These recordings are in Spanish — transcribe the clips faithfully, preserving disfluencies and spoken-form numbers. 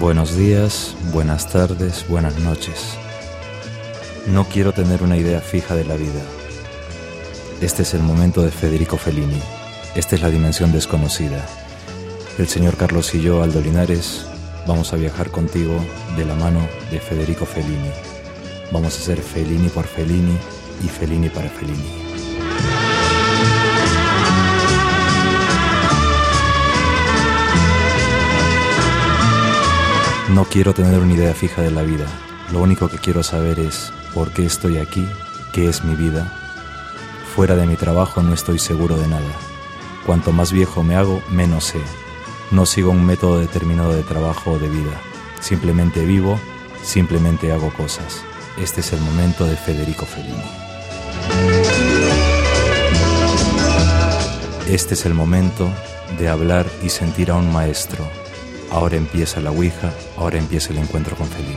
Buenos días, buenas tardes, buenas noches. No quiero tener una idea fija de la vida. Este es el momento de Federico Fellini. Esta es la dimensión desconocida. El señor Carlos y yo, Aldo Linares, vamos a viajar contigo de la mano de Federico Fellini. Vamos a ser Fellini por Fellini y Fellini para Fellini. No quiero tener una idea fija de la vida. Lo único que quiero saber es por qué estoy aquí, qué es mi vida. Fuera de mi trabajo no estoy seguro de nada. Cuanto más viejo me hago, menos sé. No sigo un método determinado de trabajo o de vida. Simplemente vivo, simplemente hago cosas. Este es el momento de Federico Fellini. Este es el momento de hablar y sentir a un maestro. Ahora empieza la Ouija, ahora empieza el encuentro con Fellini.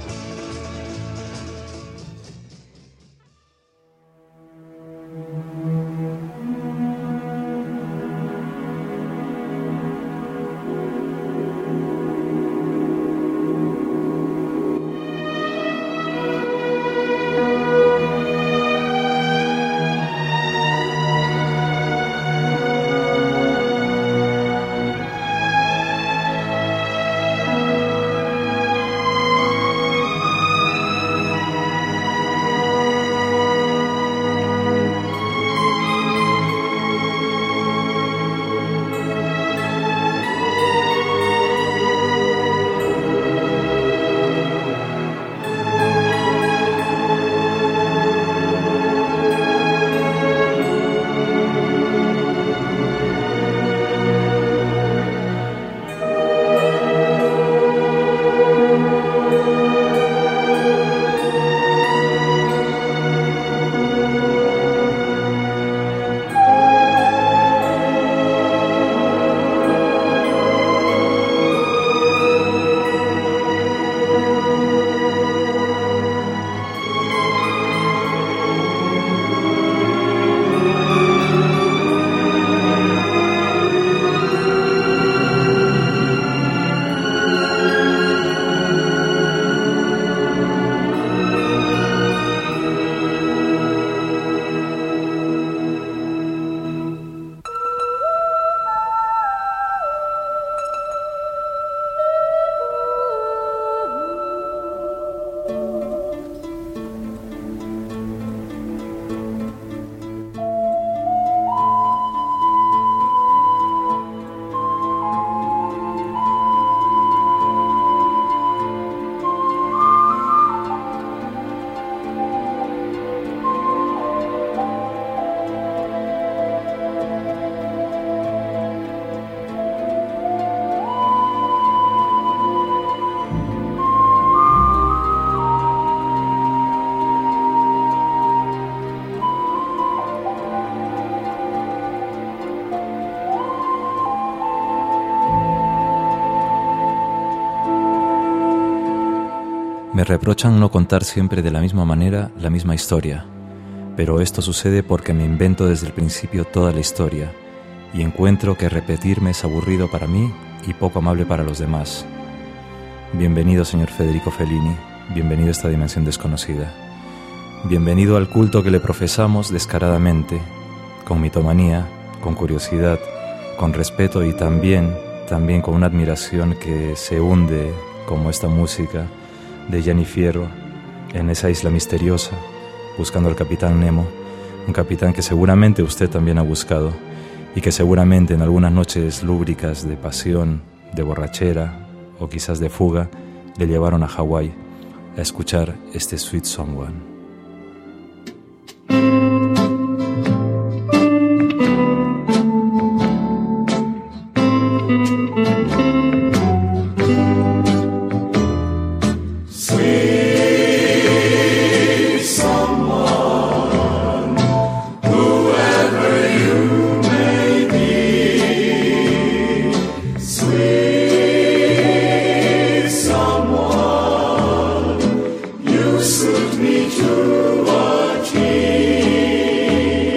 Me reprochan no contar siempre de la misma manera la misma historia, pero esto sucede porque me invento desde el principio toda la historia y encuentro que repetirme es aburrido para mí y poco amable para los demás. Bienvenido, señor Federico Fellini, bienvenido a esta dimensión desconocida. Bienvenido al culto que le profesamos descaradamente, con mitomanía, con curiosidad, con respeto y también, también con una admiración que se hunde como esta música de Gianni Fierro en esa isla misteriosa, buscando al capitán Nemo, un capitán que seguramente usted también ha buscado y que seguramente en algunas noches lúbricas de pasión, de borrachera o quizás de fuga, le llevaron a Hawái a escuchar este Sweet Someone.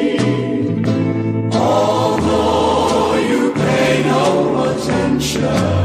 Attention.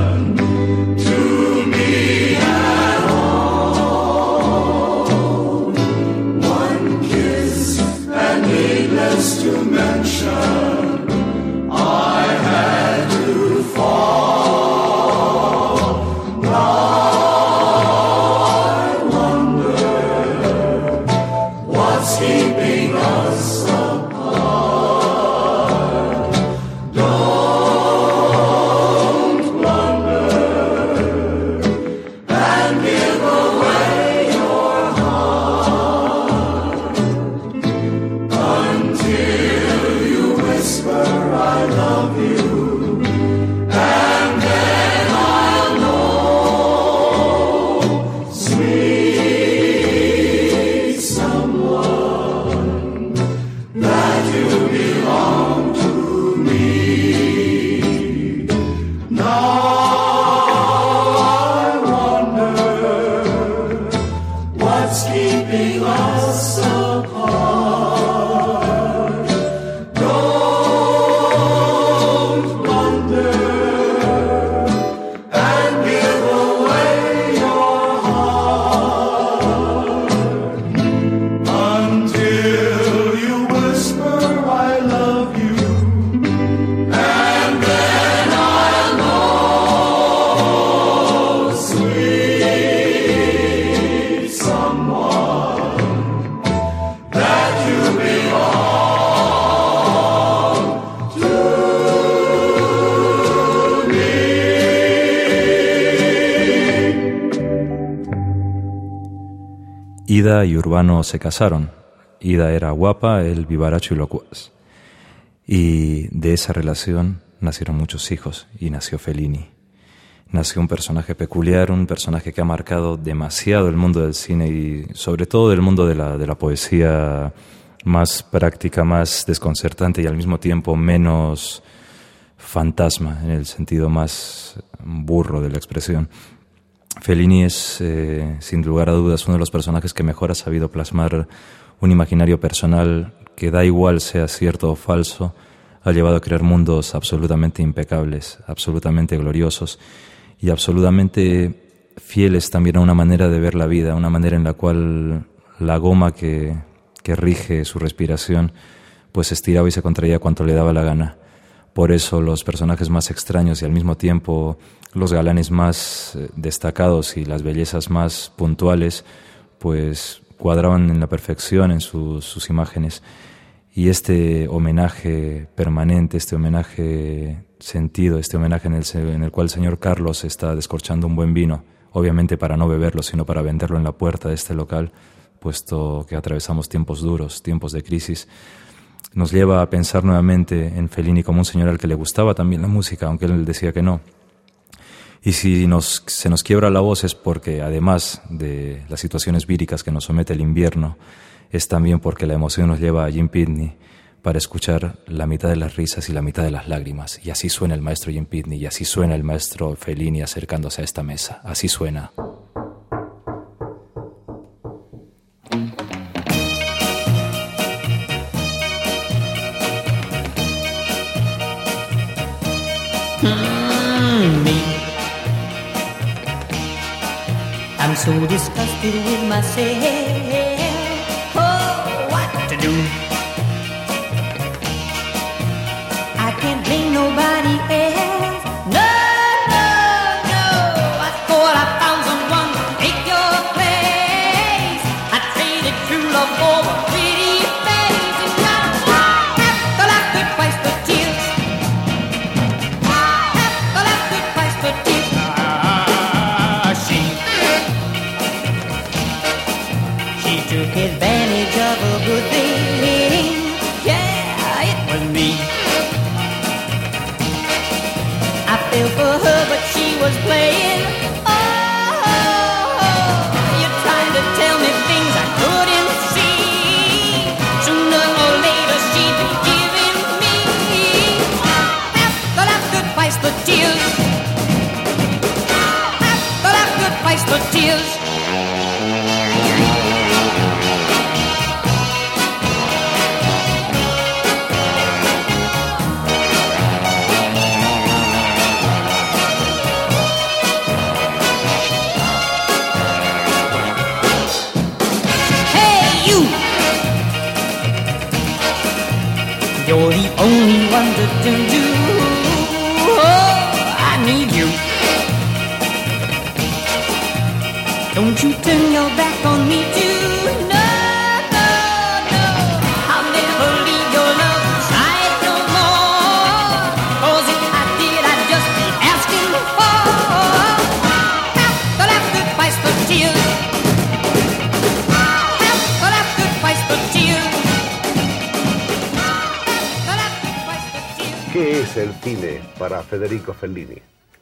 Ida y Urbano se casaron. Ida era guapa, él vivaracho y locuaz. Y de esa relación nacieron muchos hijos y nació Fellini. Nació un personaje peculiar, un personaje que ha marcado demasiado el mundo del cine y sobre todo el mundo de la, de la poesía más práctica, más desconcertante y al mismo tiempo menos fantasma, en el sentido más burro de la expresión. Fellini es, eh, sin lugar a dudas, uno de los personajes que mejor ha sabido plasmar un imaginario personal que, da igual sea cierto o falso, ha llevado a crear mundos absolutamente impecables, absolutamente gloriosos y absolutamente fieles también a una manera de ver la vida, una manera en la cual la goma que, que rige su respiración pues se estiraba y se contraía cuanto le daba la gana. Por eso los personajes más extraños y al mismo tiempo los galanes más destacados y las bellezas más puntuales pues cuadraban en la perfección en su, sus imágenes. Y este homenaje permanente, este homenaje sentido, este homenaje en el, en el cual el señor Carlos está descorchando un buen vino, obviamente para no beberlo, sino para venderlo en la puerta de este local, puesto que atravesamos tiempos duros, tiempos de crisis, nos lleva a pensar nuevamente en Fellini como un señor al que le gustaba también la música, aunque él decía que no. Y si nos, se nos quiebra la voz es porque, además de las situaciones víricas que nos somete el invierno, es también porque la emoción nos lleva a Jim Pitney para escuchar la mitad de las risas y la mitad de las lágrimas. Y así suena el maestro Jim Pitney, y así suena el maestro Fellini acercándose a esta mesa. Así suena. I'm so disgusted with myself. Oh, what to do? I can't blame nobody else. No, no, no. I thought I found someone to take your place. I traded true love for a pretty face, and now after that good price for tears. After that good price for tears. Ah, she. Took advantage of a good thing. Yeah, it was me. I fell for her, but she was playing. Oh, you're trying to tell me things I couldn't see. Sooner or later she'd be giving me after that good price for tears. After that good price for tears. You're the only one that can do. Oh, I need you. Don't you turn your back on me too. No, no, no. I'll never leave your love side no more. 'Cause if I did, I'd just be asking for after that good price for tears. After that good price for tears. ¿Qué es el cine para Federico Fellini?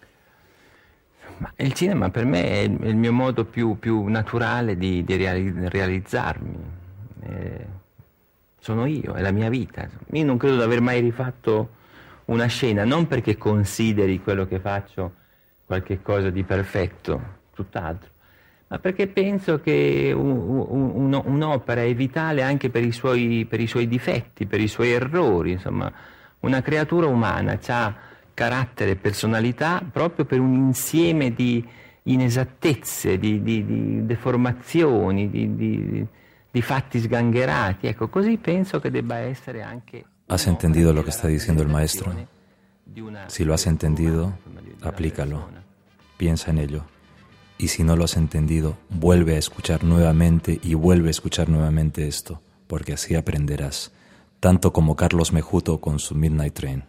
Ma il cinema per me è il, è il mio modo più, più naturale di, di reali, realizzarmi. Eh, sono io, è la mia vita. Io non credo di aver mai rifatto una scena, non perché consideri quello che faccio qualche cosa di perfetto, tutt'altro, ma perché penso che un, un, un'opera è vitale anche per i suoi, per i suoi difetti, per i suoi errori, insomma. Una creatura umana ha carattere e personalità proprio per un insieme di inesattezze, di, di, di deformazioni, di, di, di fatti sgangherati. Ecco, così penso che debba essere anche... ¿Has entendido lo que está diciendo el maestro? Si lo has entendido, aplícalo, piensa en ello. Y si no lo has entendido, vuelve a escuchar nuevamente y vuelve a escuchar nuevamente esto, porque así aprenderás. Tanto como Carlos Mejuto con su Midnight Train.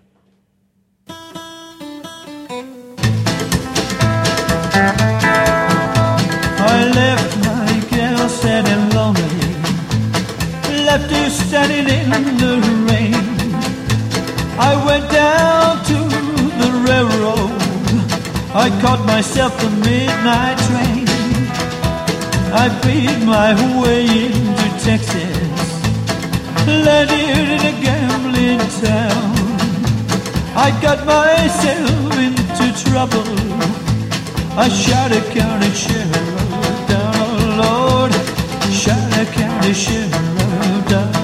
I left my girl set in love. left her standing in the rain. I went down to the railroad. I caught myself the midnight train. I paid my way into Texas, landed in a gambling town. I got myself into trouble. I shot a county sheriff down, oh Lord, shot a county sheriff down.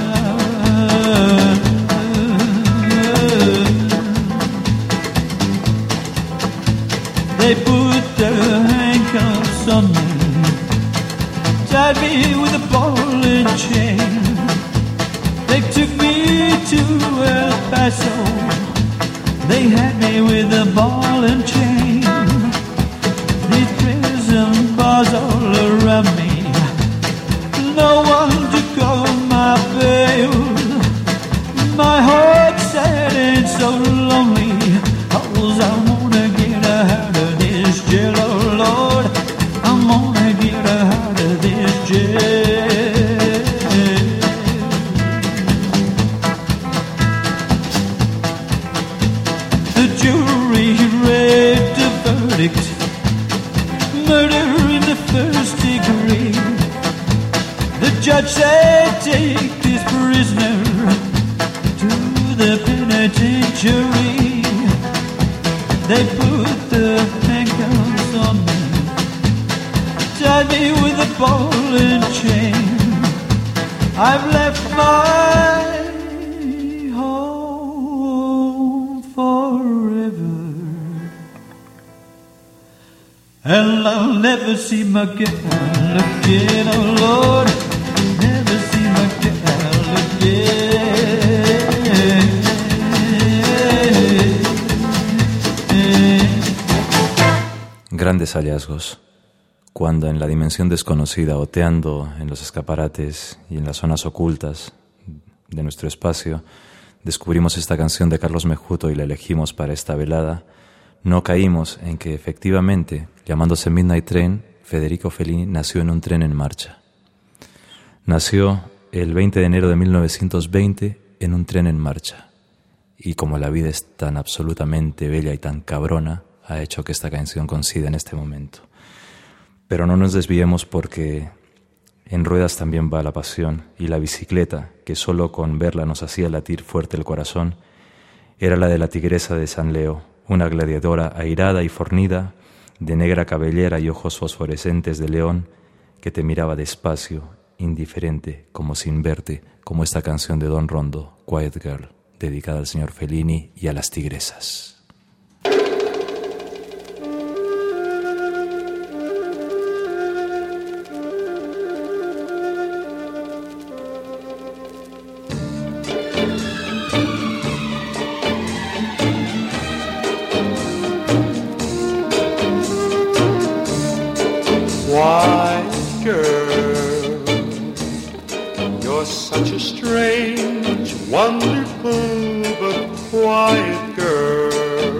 They put their handcuffs on me, tied me with a ball and chain. They took me to El Paso. They had me with a ball and chain. These prison bars all around me, no one to call my bail. My heart's sad and so lonely, 'cause I wanna get out of this jail, oh Lord, I'm gonna get out of this jail. The jury read the verdict, murder in the first degree. The judge said, take this prisoner to the penitentiary. They put the handcuffs on me, tied me with a ball and chain. I've left my home forever, and I'll never see my girl again, oh Lord, never see my girl again. Grandes hallazgos. Cuando en la dimensión desconocida, oteando en los escaparates y en las zonas ocultas de nuestro espacio, descubrimos esta canción de Carlos Mejuto y la elegimos para esta velada, no caímos en que efectivamente, llamándose Midnight Train, Federico Fellini nació en un tren en marcha. Nació el veinte de enero de mil novecientos veinte en un tren en marcha. Y como la vida es tan absolutamente bella y tan cabrona, ha hecho que esta canción coincida en este momento. Pero no nos desviemos porque en ruedas también va la pasión, y la bicicleta, que solo con verla nos hacía latir fuerte el corazón, era la de la tigresa de San Leo, una gladiadora airada y fornida, de negra cabellera y ojos fosforescentes de león, que te miraba despacio, indiferente, como sin verte, como esta canción de Don Rondo, Quiet Girl, dedicada al señor Fellini y a las tigresas. Quiet girl, you're such a strange, wonderful but quiet girl.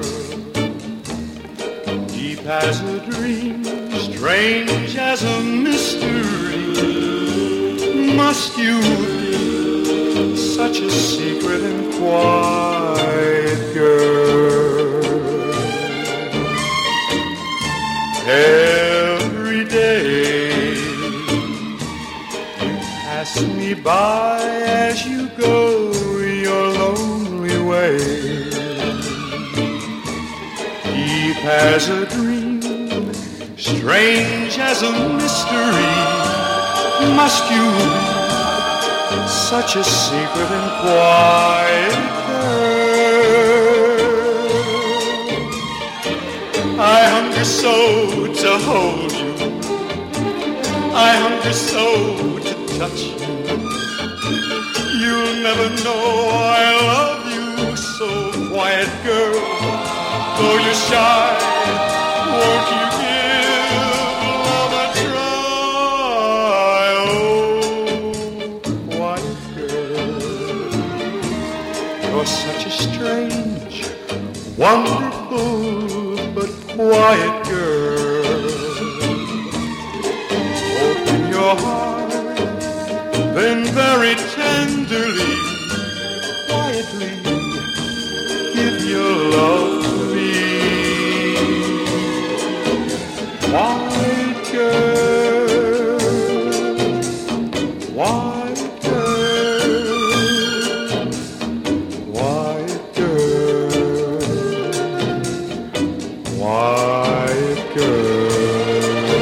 Deep as a dream, strange as a mystery. Must you be such a secret and quiet girl? Every day you pass me by as you go your lonely way. Deep as a dream, strange as a mystery. Must you be such a secret and quiet girl? I hunger so to hold you, I hunger so to touch you. You'll never know I love you so, quiet girl. Though you're shy, won't you give love a try? Oh, quiet girl, you're such a strange, wonderful but quiet girl. Open your heart, then very tender quiet girl.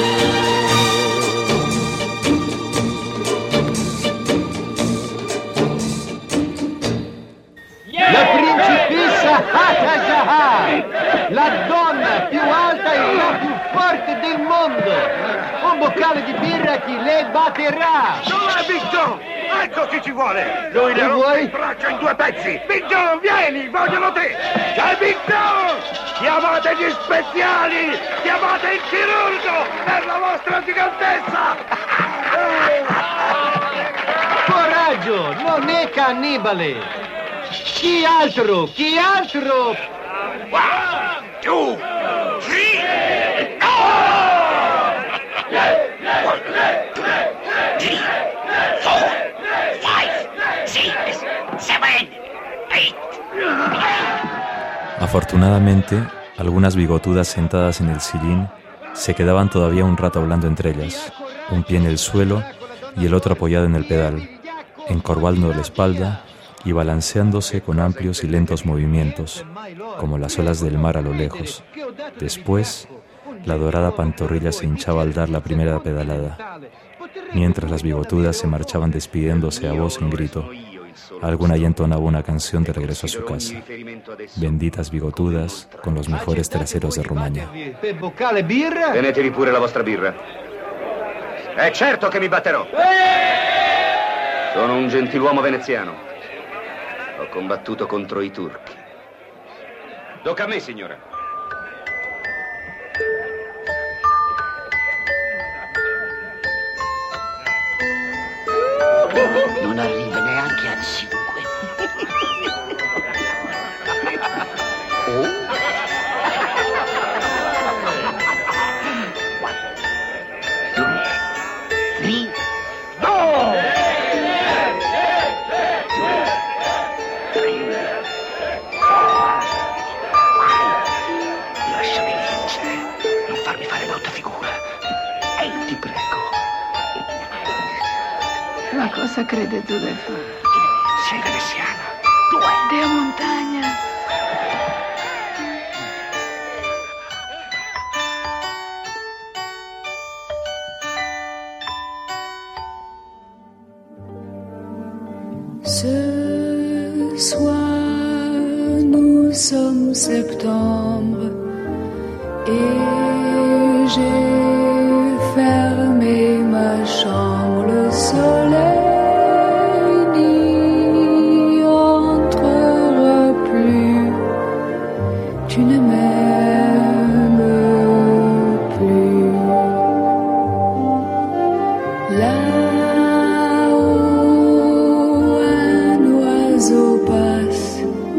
La principessa Hata Jahar, la donna più alta e la più forte del mondo. Un boccale di birra chi le batterà. Dov'è Big John? Ecco chi ci vuole! Lui le rompe il braccio in due pezzi! Big John, vieni! Vogliono te! C'è Big John! Chiamate gli speziali! Chiamate il chirurgo! Per la vostra gigantezza! Coraggio, non è cannibale. Chi altro? Chi altro? One, two, three, no! Three, four, five, six, seven, eight. Afortunadamente, algunas bigotudas sentadas en el sillín se quedaban todavía un rato hablando entre ellas, un pie en el suelo y el otro apoyado en el pedal, encorvando la espalda y balanceándose con amplios y lentos movimientos, como las olas del mar a lo lejos. Después, la dorada pantorrilla se hinchaba al dar la primera pedalada, mientras las bigotudas se marchaban despidiéndose a voz en grito. Alguna ya entonaba una canción de regreso a su casa. Benditas bigotudas con los mejores traseros de Romagna. Per boccale birra? Tenetevi pure la vostra birra. È certo che mi batterò. Sono un gentiluomo veneziano. Ho combattuto contro i turchi. Tocca a me, signora. Non arriva neanche a cinque. Oh? Three. No! Lasciami vincere, non farmi fare brutta figura. Ehi, ti prego. Ma cosa crede tu di fare? Sei veneziana. Due. Dea montagna. Ce soir, nous sommes septembre et j'ai fermé ma chambre. Le soleil n'y entrera plus. Tu ne m'aimes plus. Là-haut, un oiseau passe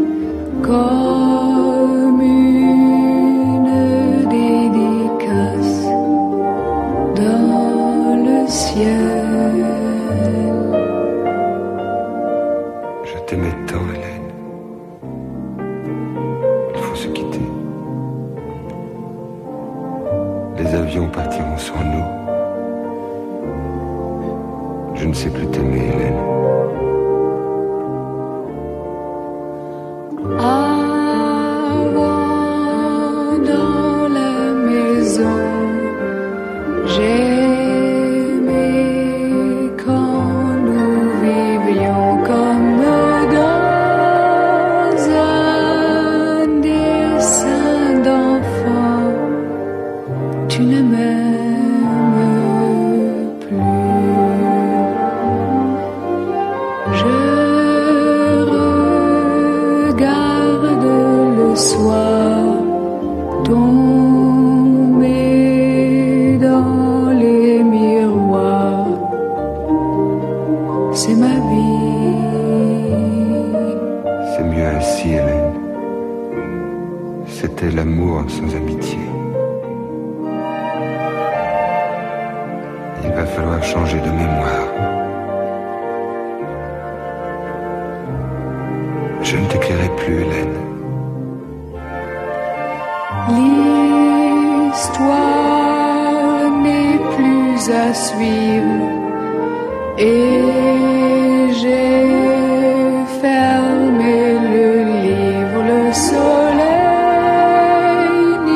comme une dédicace dans le ciel. Je t'aimais tant, Hélène. Il faut se quitter. Les avions partiront sans nous. Je ne sais plus t'aimer, Hélène. Avant, dans la maison, j'aimais quand nous vivions comme dans un dessin d'enfant. Tu ne m'aimes plus. Je regarde le soir tomber dans les miroirs. C'est ma vie. C'est mieux ainsi, Hélène. C'était l'amour sans amitié. Il va falloir changer de mémoire. Je ne t'écrirai plus, Hélène. L'histoire n'est plus à suivre et j'ai fermé le livre. Le soleil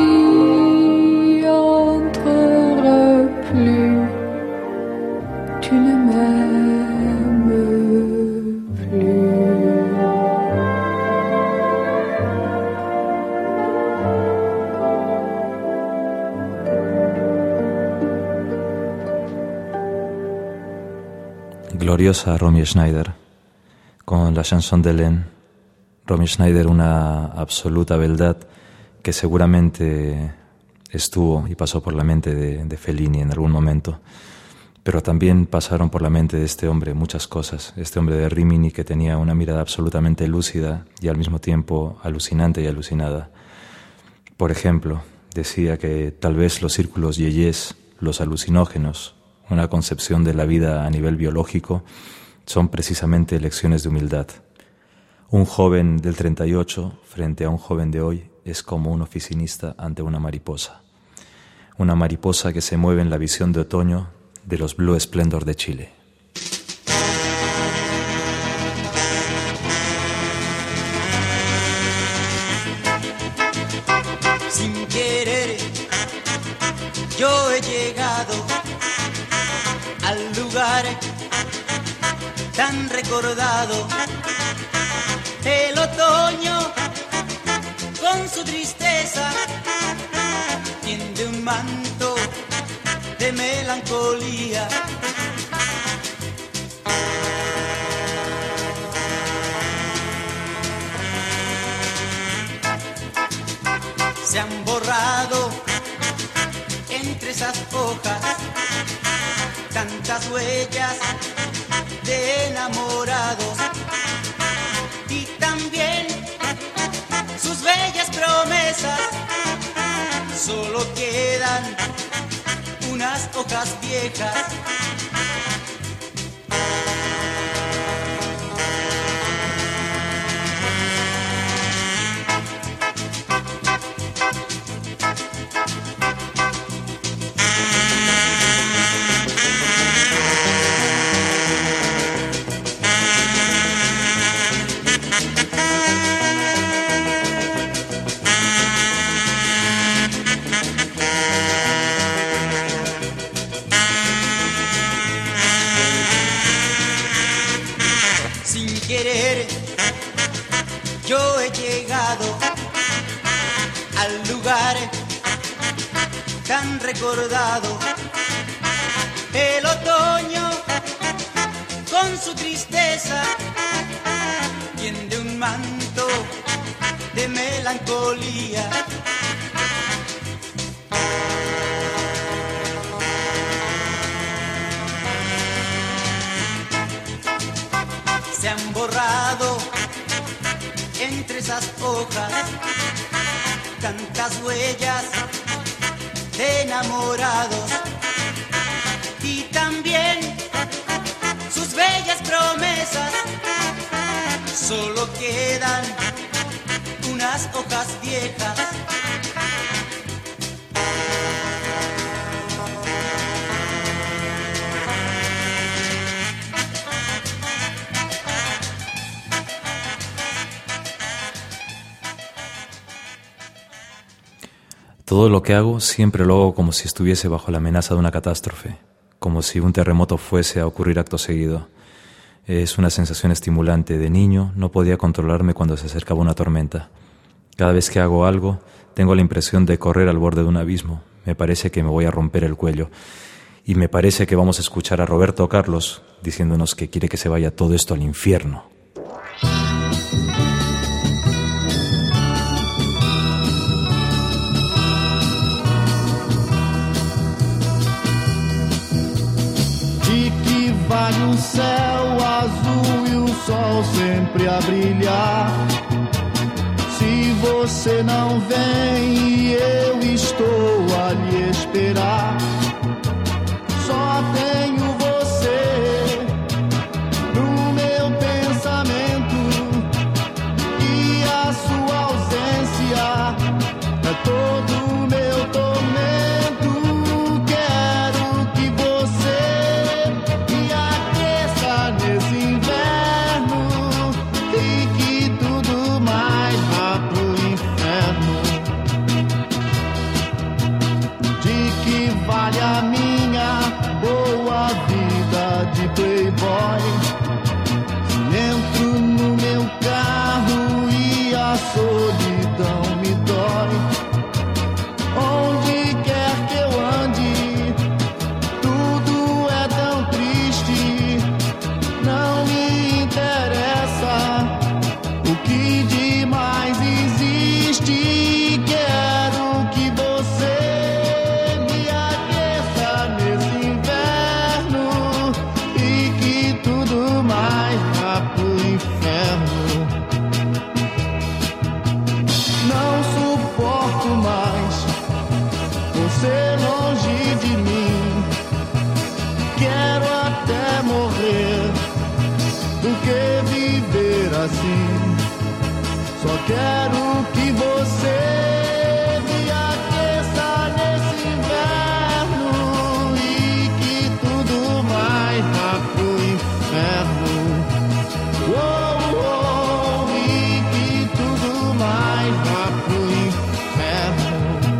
gloriosa Romy Schneider, con la chanson d'Hélène. Romy Schneider, una absoluta beldad que seguramente estuvo y pasó por la mente de, de Fellini en algún momento, pero también pasaron por la mente de este hombre muchas cosas, este hombre de Rimini que tenía una mirada absolutamente lúcida y al mismo tiempo alucinante y alucinada. Por ejemplo, decía que tal vez los círculos yeyés, los alucinógenos, una concepción de la vida a nivel biológico, son precisamente lecciones de humildad. Un joven del treinta y ocho frente a un joven de hoy es como un oficinista ante una mariposa. Una mariposa que se mueve en la visión de otoño de los Blue Splendor de Chile. Sin querer, yo he llegado al lugar tan recordado, el otoño con su tristeza tiende un manto de melancolía. Se han borrado entre esas hojas tantas huellas de enamorados y también sus bellas promesas. Solo quedan unas hojas viejas. Yo he llegado al lugar tan recordado, el otoño con su tristeza tiende un manto de melancolía. Se han borrado entre esas hojas tantas huellas de enamorados y también sus bellas promesas. Solo quedan unas hojas viejas. Todo lo que hago siempre lo hago como si estuviese bajo la amenaza de una catástrofe, como si un terremoto fuese a ocurrir acto seguido. Es una sensación estimulante. De niño no podía controlarme cuando se acercaba una tormenta. Cada vez que hago algo, tengo la impresión de correr al borde de un abismo. Me parece que me voy a romper el cuello. Y me parece que vamos a escuchar a Roberto Carlos diciéndonos que quiere que se vaya todo esto al infierno. Vale um céu azul e o sol sempre a brilhar. Se você não vem, eu estou a lhe esperar. Só tenho você no meu pensamento e a sua ausência é todo o meu tormento. Vale a minha boa vida de playboy. Entro no meu carro e a solidão me dói. Onde quer que eu ande, tudo é tão triste. você longe de mim. Quero até morrer do que viver assim. Só quero que você me aqueça nesse inverno e que tudo mais vá pro inferno. Oh, oh, e que tudo mais vá pro inferno.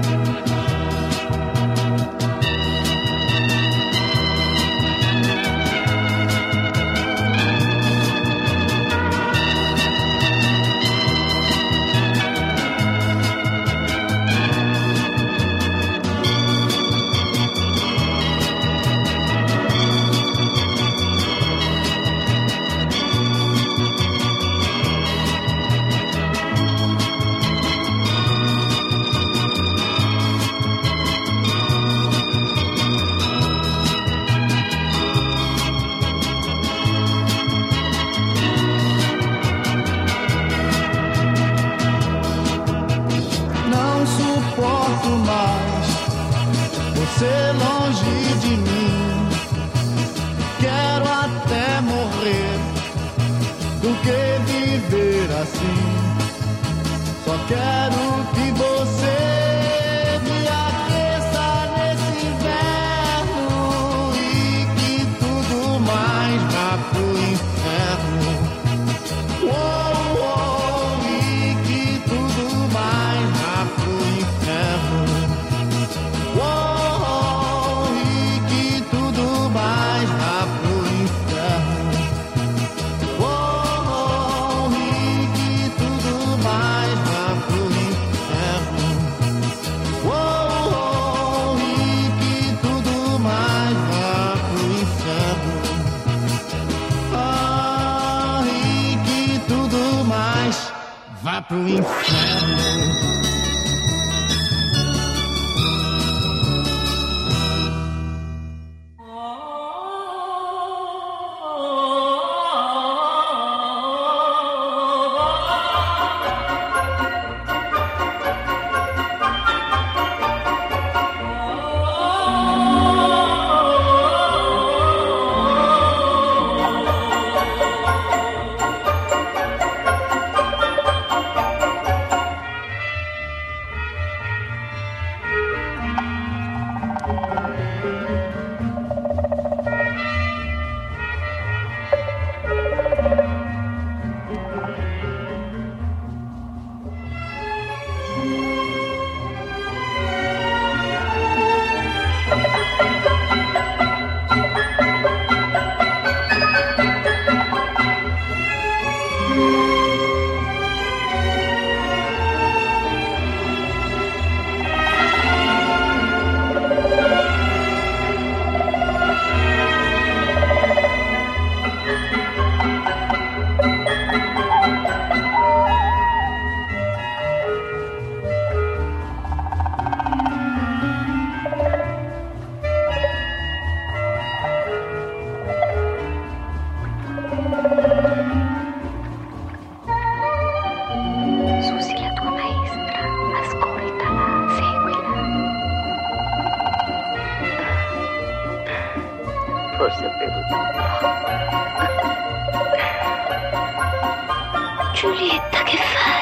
Você longe de mim, quero até morrer do que viver assim. Só quero que você me aqueça nesse inverno e que tudo mais vá pro inferno. Oh, oh, e que tudo mais vá pro inferno. Oh, vá pro inferno. Giulietta, che fai?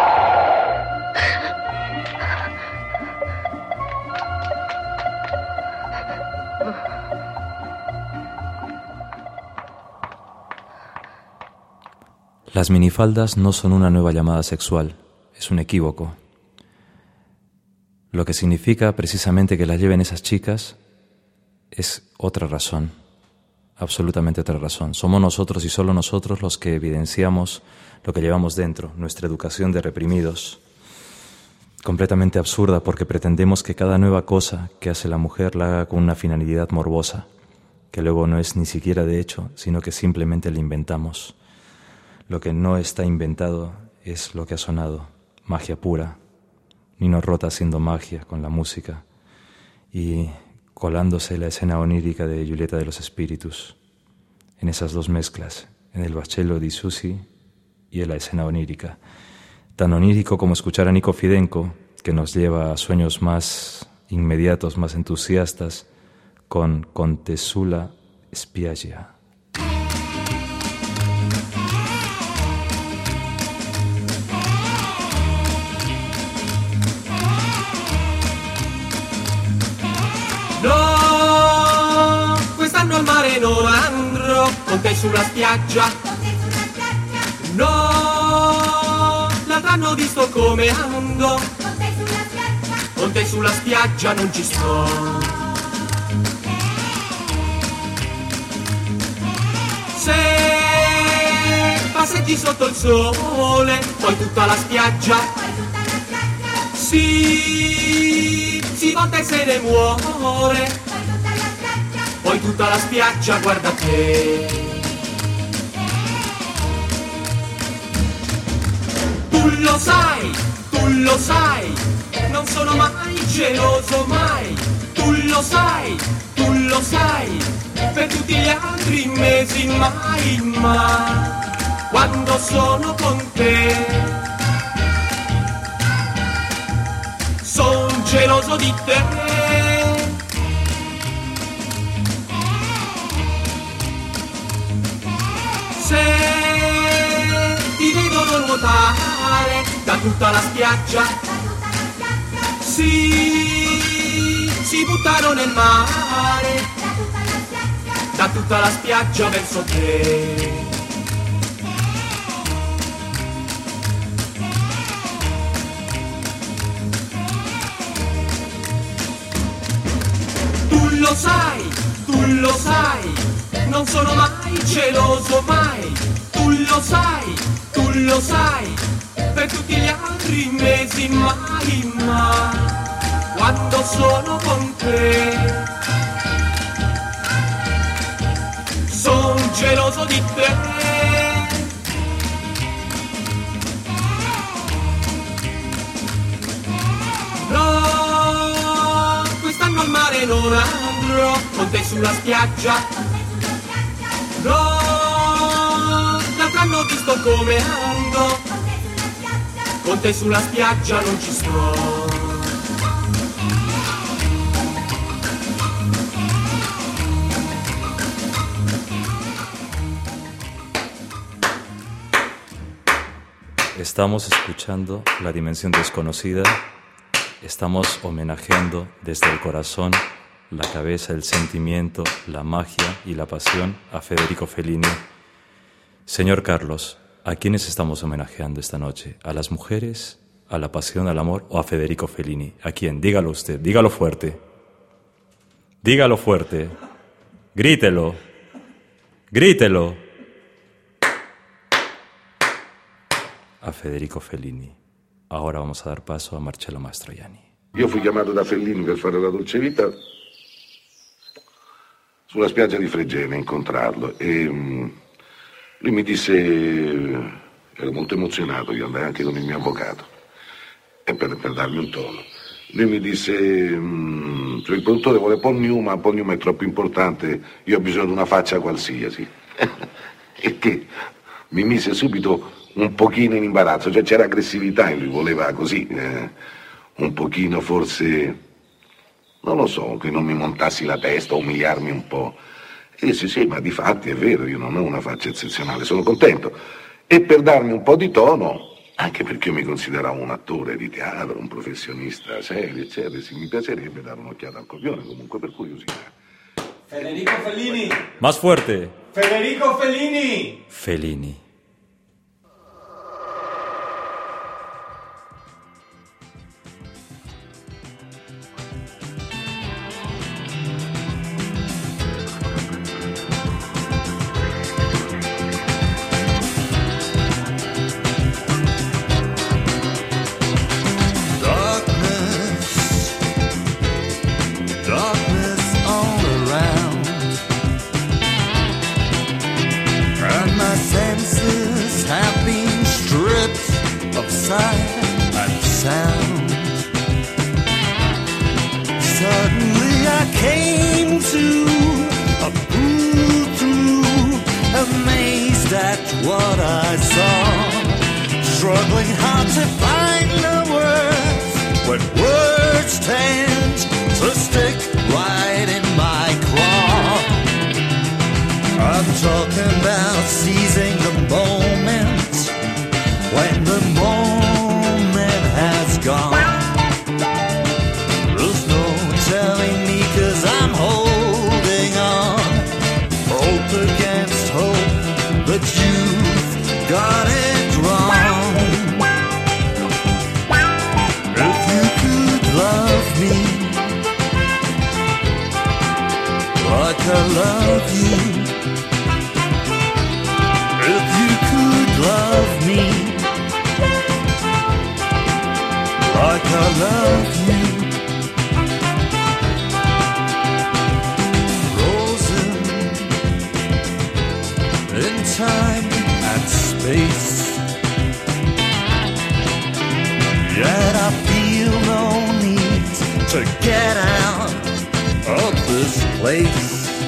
Las minifaldas no son una nueva llamada sexual, es un equívoco. Lo que significa precisamente que las lleven esas chicas es otra razón, absolutamente otra razón. Somos nosotros y solo nosotros los que evidenciamos lo que llevamos dentro, nuestra educación de reprimidos, completamente absurda porque pretendemos que cada nueva cosa que hace la mujer la haga con una finalidad morbosa, que luego no es ni siquiera de hecho, sino que simplemente la inventamos. Lo que no está inventado es lo que ha sonado, magia pura, Nino Rota haciendo magia con la música y colándose la escena onírica de Giulietta de los Espíritus, en esas dos mezclas, en el Vascello di Susi y en la escena onírica. Tan onírico como escuchar a Nico Fidenco, que nos lleva a sueños más inmediatos, más entusiastas, con Conte sulla spiaggia. No, quest'anno al mare non andrò, con te sulla spiaggia. No, l'altro anno visto come ando, con te sulla spiaggia non ci sto. Se passeggi sotto il sole, poi tutta la spiaggia si, si volta e se ne muore, poi tutta la spiaggia guarda te. Tu lo sai, tu lo sai, non sono mai geloso mai, tu lo sai, tu lo sai, per tutti gli altri mesi mai, ma quando sono con te son geloso di te. Se ti vedono nuotare da tutta la spiaggia, si, si buttano nel mare da tutta la spiaggia verso te. Tu lo sai, tu lo sai, non sono mai geloso mai, tu lo sai, tu lo sai, per tutti gli altri mesi mai, ma quando sono con te son geloso di te. No, quest'anno al mare non andrò, con te sulla spiaggia. No, l'altro anno visto come ando, con te sulla spiaggia non ci sto. Estamos escuchando La Dimensión Desconocida, estamos homenajeando desde el corazón, la cabeza, el sentimiento, la magia y la pasión a Federico Fellini. Señor Carlos, ¿a quiénes estamos homenajeando esta noche? ¿A las mujeres, a la pasión, al amor o a Federico Fellini? ¿A quién? Dígalo usted, dígalo fuerte. Dígalo fuerte. Grítelo. Grítelo. A Federico Fellini. Ora vamos a dar paso a Marcello Mastroianni. Io fui chiamato da Fellini per fare la dolce vita sulla spiaggia di Fregene, a incontrarlo, e um, lui mi disse, ero molto emozionato, io andai anche con il mio avvocato, e per, per darmi un tono. Lui mi disse, um, cioè il produttore vuole Paul Newman, Paul Newman è troppo importante, io ho bisogno di una faccia qualsiasi. E che mi mise subito un pochino in imbarazzo, cioè c'era aggressività in lui, voleva così, eh, un pochino forse, non lo so, che non mi montassi la testa, umiliarmi un po'. E disse sì, ma di fatti è vero, io non ho una faccia eccezionale, sono contento. E per darmi un po' di tono, anche perché io mi consideravo un attore di teatro, un professionista serio, eccetera, sì, mi piacerebbe dare un'occhiata al copione, comunque per curiosità. Federico Fellini! Más fuerte. Federico Fellini! Fellini. And sound. Suddenly I came to a pool through, amazed at what I saw, struggling hard to find the words when words tend I love you. If you could love me like I love you. Frozen in time and space, yet I feel no need to get out of this place.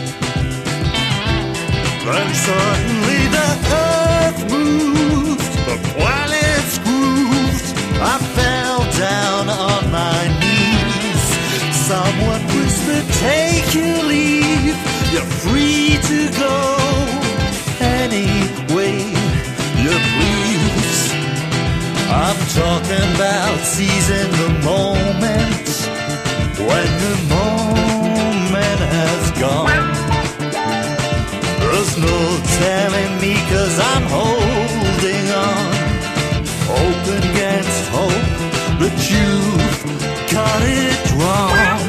Then suddenly the earth moved, the planets grooved. I fell down on my knees. Someone whispered, take your leave. You're free to go any way you please. I'm talking about seizing the moment when the moment has gone. There's no telling me 'cause I'm holding on, hope against hope, but you've got it wrong.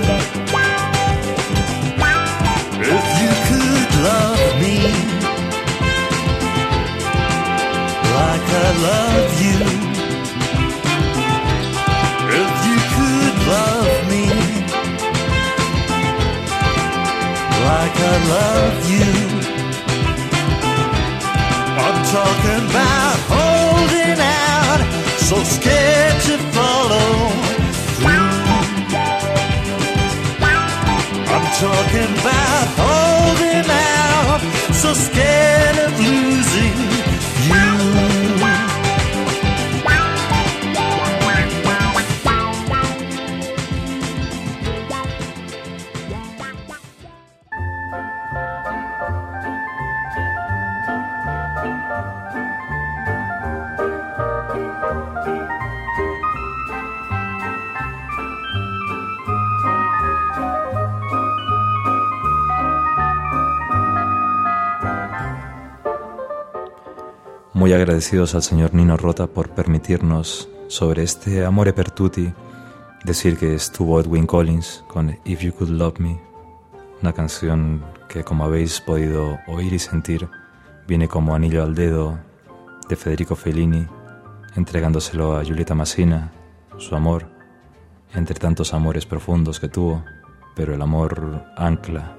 If you could love me like I love you, if you could love me like I love you, I'm talking about holding out, so scared to follow through. I'm talking about holding out, so scared of losing you. Muy agradecidos al señor Nino Rota por permitirnos, sobre este Amore per Tutti, decir que estuvo Edwyn Collins con If You Could Love Me, una canción que, como habéis podido oír y sentir, viene como anillo al dedo de Federico Fellini, entregándoselo a Giulietta Masina, su amor, entre tantos amores profundos que tuvo, pero el amor ancla.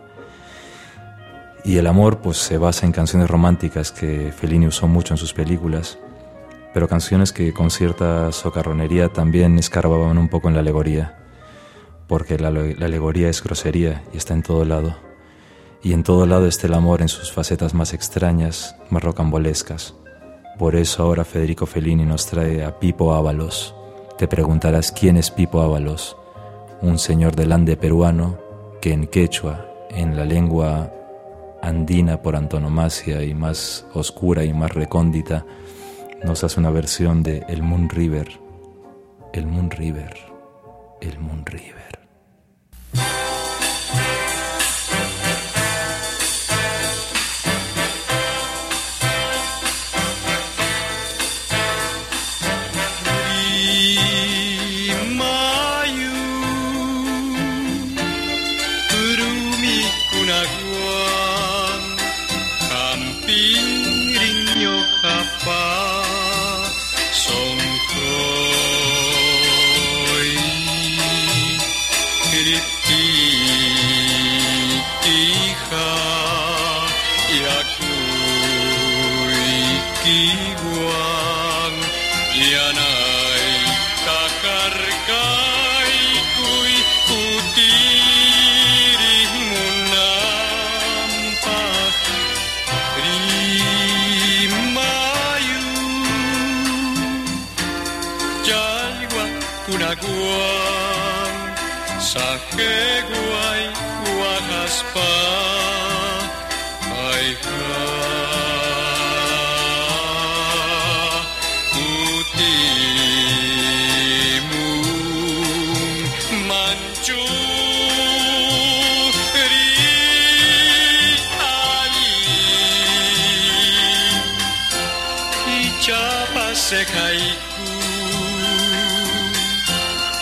Y el amor pues se basa en canciones románticas que Fellini usó mucho en sus películas, pero canciones que con cierta socarronería también escarbaban un poco en la alegoría, porque la, la alegoría es grosería y está en todo lado. Y en todo lado está el amor en sus facetas más extrañas, más rocambolescas. Por eso ahora Federico Fellini nos trae a Pipo Ábalos. Te preguntarás quién es Pipo Ábalos, un señor del Ande peruano que en quechua, en la lengua andina por antonomasia y más oscura y más recóndita, nos hace una versión de El Moon River, El Moon River, El Moon River.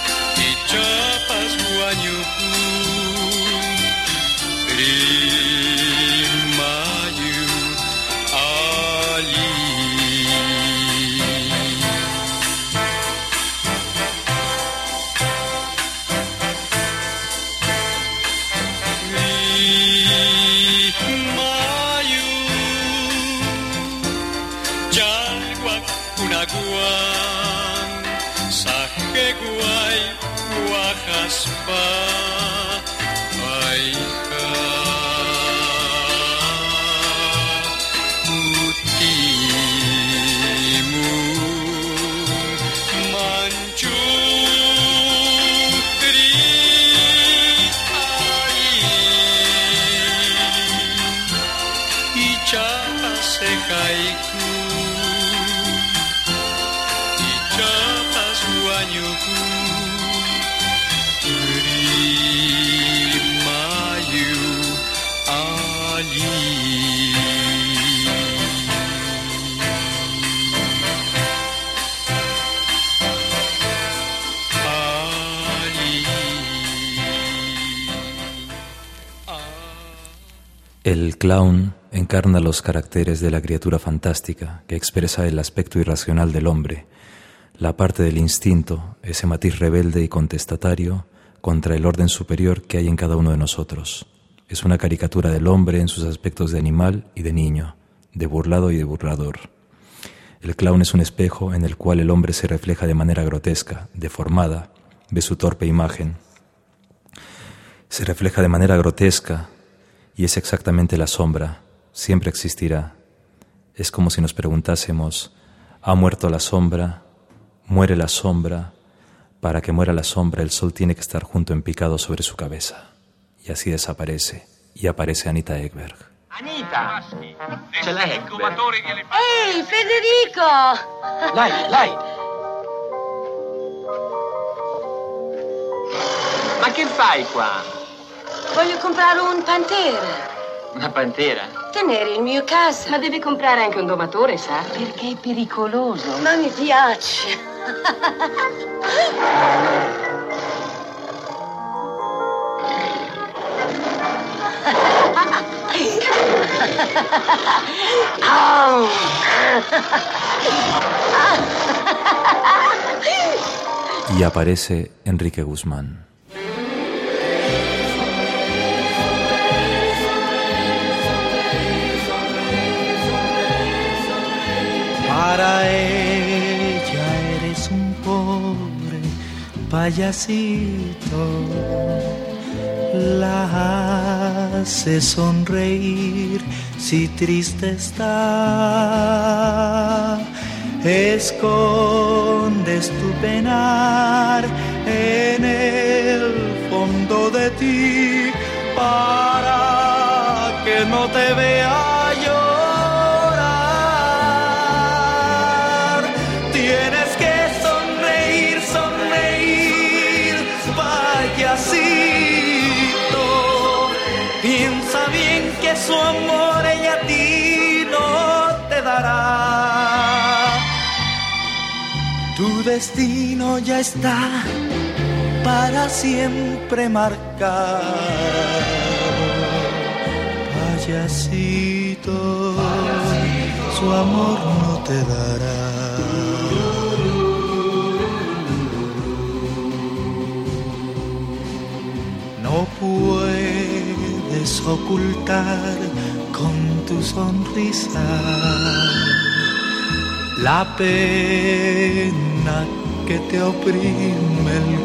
Ichapas guanyuku, raspa aika putihmu mancuri air icapa sekaiku icapa suanyuku Mayu Ali El clown encarna los caracteres de la criatura fantástica que expresa el aspecto irracional del hombre, la parte del instinto, ese matiz rebelde y contestatario contra el orden superior que hay en cada uno de nosotros. Es una caricatura del hombre en sus aspectos de animal y de niño, de burlado y de burlador. El clown es un espejo en el cual el hombre se refleja de manera grotesca, deformada, ve su torpe imagen. Se refleja de manera grotesca y es exactamente la sombra, siempre existirá. Es como si nos preguntásemos, ¿ha muerto la sombra? ¿Muere la sombra? Para que muera la sombra, el sol tiene que estar junto en picado sobre su cabeza. Y así desaparece, y aparece Anita Ekberg. Anita! Ce l'hai Ekberg? Ehi, Federico! Lei, lei! Ma che fai qua? Voglio comprare un pantera. Una pantera? Tenere il mio casa. Ma devi comprare anche un domatore, sa? Perché è pericoloso. Ma mi piace. Y aparece Enrique Guzmán. Para ella eres un pobre payasito, la hace sonreír si triste está, escondes tu penar en el fondo de ti para que no te vea llorar. Tienes que sonreír, sonreír, payasito. Piensa bien que su amor ella a ti no te dará. Tu destino ya está para siempre marcado. Payasito, su amor no te dará. No puedes ocultar con tu sonrisa la pena que te oprime el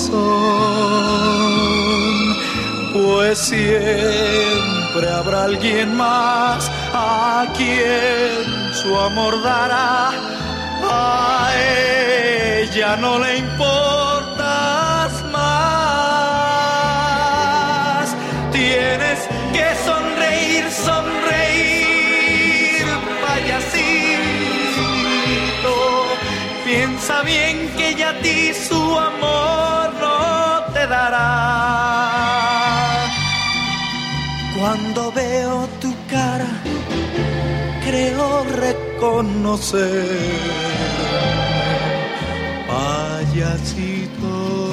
corazón, pues siempre habrá alguien más a quien su amor dará. A ella no le importas más. Tienes que sonreír, sonreír, payasito. Piensa bien que ya a ti su amor no te dará. Cuando veo tu cara, creo reconocer. Payasito,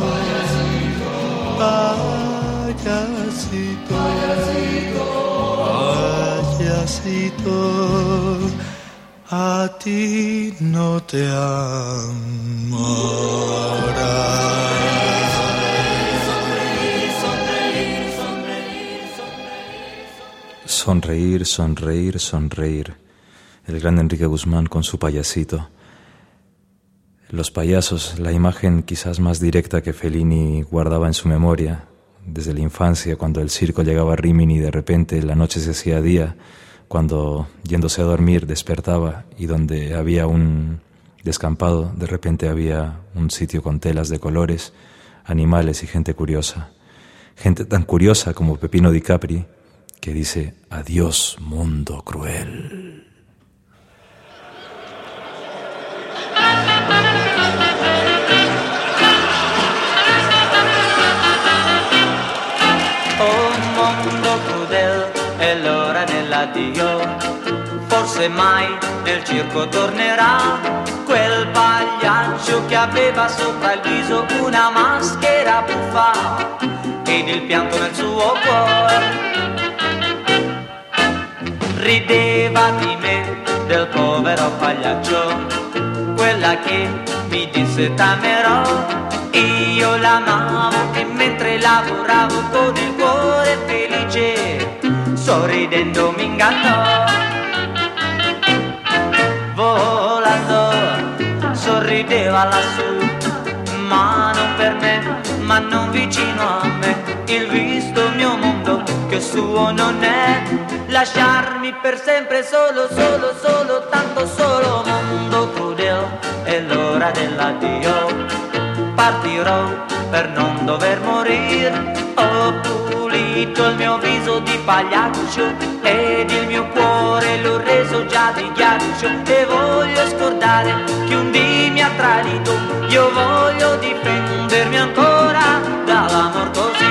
payasito, payasito, a ti no te amará. Sonreír, sonreír, sonreír. El gran Enrique Guzmán con su payasito. Los payasos, la imagen quizás más directa que Fellini guardaba en su memoria, desde la infancia, cuando el circo llegaba a Rimini y de repente la noche se hacía día, cuando yéndose a dormir despertaba y donde había un descampado, de repente había un sitio con telas de colores, animales y gente curiosa. Gente tan curiosa como Peppino Di Capri, que dice: adiós, mundo cruel. Oh mondo crudel, è l'ora dell'addio. Forse mai nel circo tornerà quel pagliaccio che aveva sopra il viso una maschera buffa ed il pianto nel suo cuore. Rideva di me, del povero pagliaccio, quella che mi disse t'amerò. Io l'amavo e mentre lavoravo con il cuore felice, sorridendo mi ingannò. Volando sorrideva lassù, ma non per me, ma non vicino a me. Il visto mio mondo che suo non è, lasciarmi per sempre solo, solo, solo, tanto solo. Mondo crudel, è l'ora dell'addio. Partirò per non dover morire. Ho pulito il mio viso di pagliaccio ed il mio cuore l'ho reso già di ghiaccio. E voglio scordare chi un dì mi ha tradito. Io voglio difendermi ancora dall'amor così.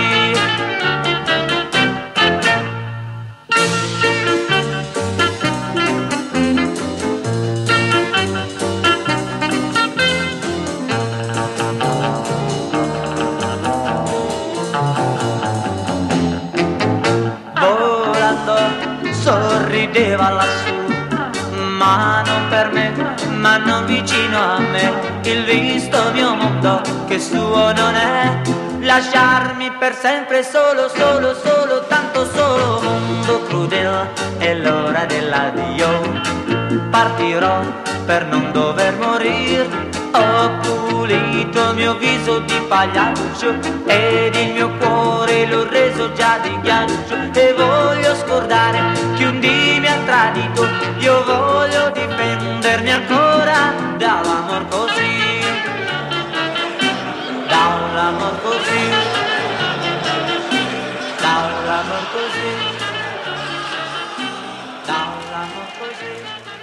Sorrideva lassù, ma non per me, ma non vicino a me. Il visto mio mondo che suo non è, lasciarmi per sempre solo, solo, solo, tanto solo. Mondo crudel, è l'ora dell'addio. Partirò per non dover morire. Ho pulito il mio viso di pagliaccio ed il mio cuore l'ho reso già di ghiaccio. E voglio scordare chi un dì mi ha tradito. Io voglio difendermi ancora dall'amor così, dall'amor così, dall'amor così, dall'amor così.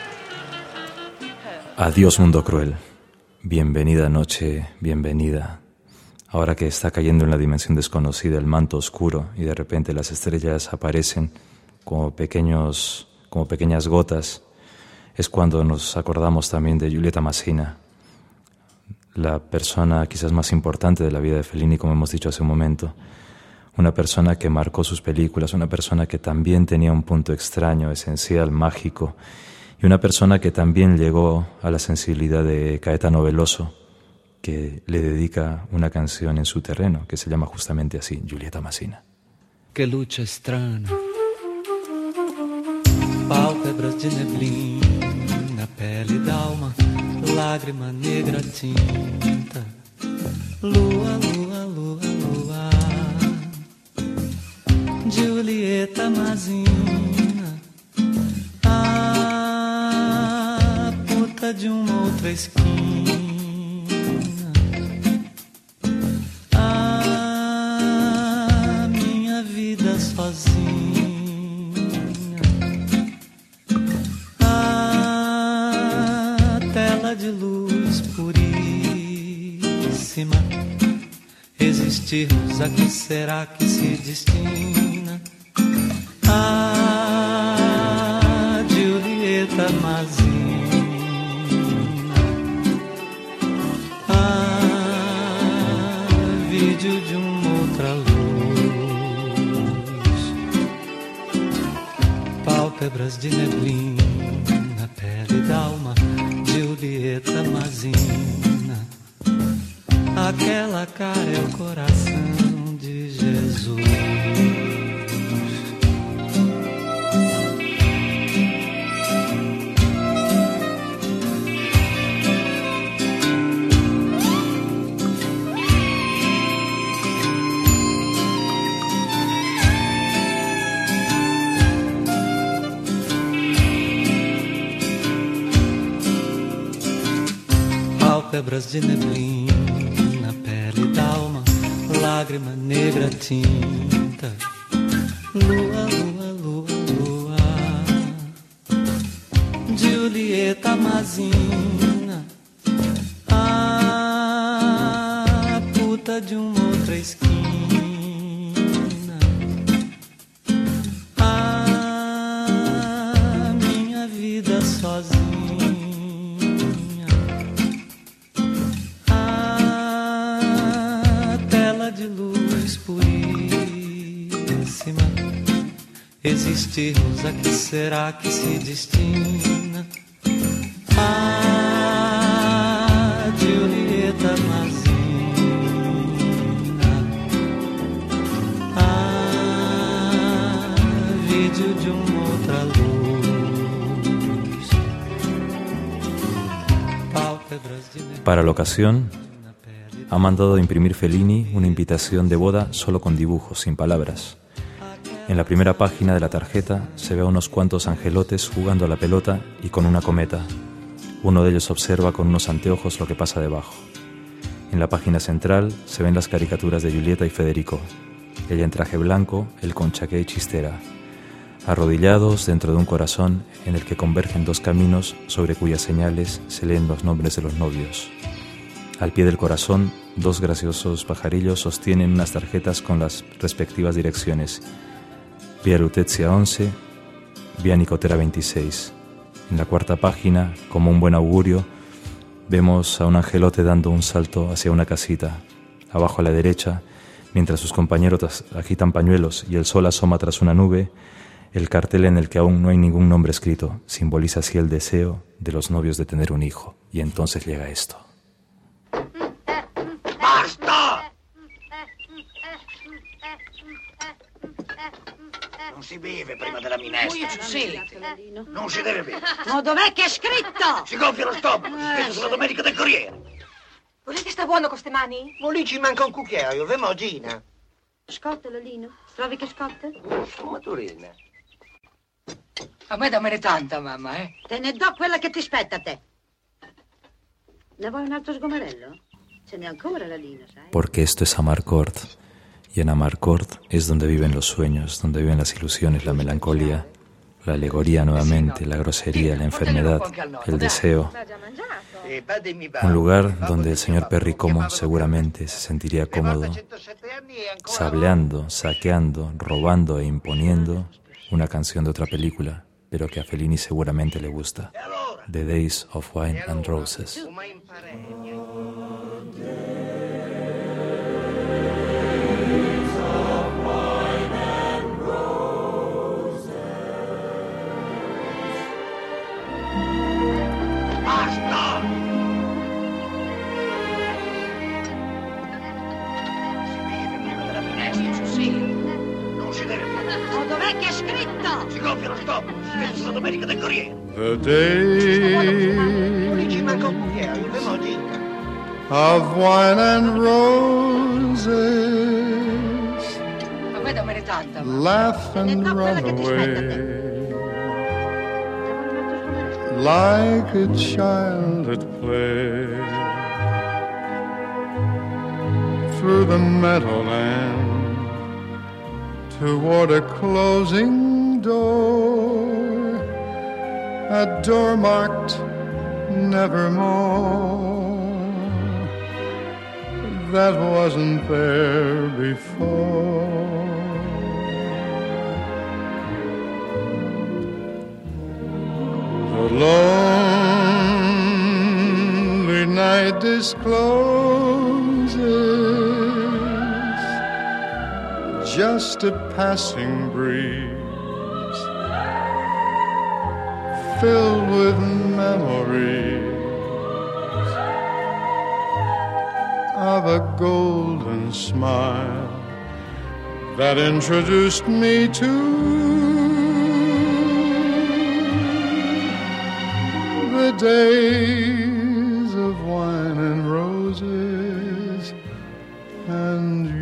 Adiós, mundo cruel. Bienvenida noche, bienvenida. Ahora que está cayendo en la dimensión desconocida el manto oscuro y de repente las estrellas aparecen como pequeños, como pequeñas gotas, es cuando nos acordamos también de Giulietta Masina, la persona quizás más importante de la vida de Fellini, como hemos dicho hace un momento. Una persona que marcó sus películas, una persona que también tenía un punto extraño, esencial, mágico, y una persona que también llegó a la sensibilidad de Caetano Veloso, que le dedica una canción en su terreno, que se llama justamente así, Giulietta Masina. Che luce strana, pálpebras de neblina, pele d'alma, lágrima negra tinta, lua, lua, lua, lua, Giulietta Masina, a puta de uma outra esquina. Sozinha, a tela de luz puríssima. Existirmos a que será que se destina? A Giulietta Masina, a vídeo de uma outra luz. Pálpebras de neblina, pele d'alma, Giulietta Masina. Aquela cara é o coração de Jesus. pálpebras de neblina, pele d'alma, lágrima negra tinta. Lua, lua, lua, lua, Julieta Mazina, a puta de uma outra esquina. A minha vida sozinha. A tela de luz puríssima. Existirmos, a que será que se destina? A Julieta Mazina, a vídeo de uma outra luz, pálpebras de neblina. Para la ocasión, ha mandado imprimir Fellini una invitación de boda solo con dibujos, sin palabras. En la primera página de la tarjeta se ve a unos cuantos angelotes jugando a la pelota y con una cometa. Uno de ellos observa con unos anteojos lo que pasa debajo. En la página central se ven las caricaturas de Julieta y Federico. Ella en traje blanco, él con chaqué y chistera. Arrodillados dentro de un corazón en el que convergen dos caminos sobre cuyas señales se leen los nombres de los novios. Al pie del corazón, dos graciosos pajarillos sostienen unas tarjetas con las respectivas direcciones. Vía Lutetia once, vía Nicotera veintiséis. En la cuarta página, como un buen augurio, vemos a un angelote dando un salto hacia una casita. Abajo a la derecha, mientras sus compañeros agitan pañuelos y el sol asoma tras una nube, el cartel en el que aún no hay ningún nombre escrito simboliza así el deseo de los novios de tener un hijo. Y entonces llega esto. Basta! Non si beve prima della minestra. Sì. Non si deve bere. Ma dov'è che è scritto? Si gonfia lo stomaco, si spende sulla domenica del Corriere. Volete sta buono con ste mani? Ma lì ci manca un cucchiaio, vemogina. Scotta, Lolino? Trovi che scotta? Sfumaturina. A me dammene tanta, mamma, eh? Te ne do quella che ti spetta a te. Ne vuoi un altro sgomarello? Ce n'è ancora, Lolino, sai? Porque esto es Amarcord. Y en Amarcord es donde viven los sueños, donde viven las ilusiones, la melancolía, la alegoría nuevamente, la grosería, la enfermedad, el deseo. Un lugar donde el señor Perricomo seguramente se sentiría cómodo, sableando, saqueando, robando e imponiendo una canción de otra película, pero que a Fellini seguramente le gusta, The Days of Wine and Roses. Basta! Sì. Non si deve bere. Ma dov'è che è scritto? Si gonfia lo stomaco, si spende sulla domenica del Corriere. The day Lì ci manca un cucchiaio, vemogina. of wine and roses, A me dammene tanta, laugh and run away like a child at play through the meadowland toward a closing door, a door marked nevermore that wasn't there before. The lonely night discloses just a passing breeze filled with memories of a golden smile that introduced me to the days of wine and roses and you.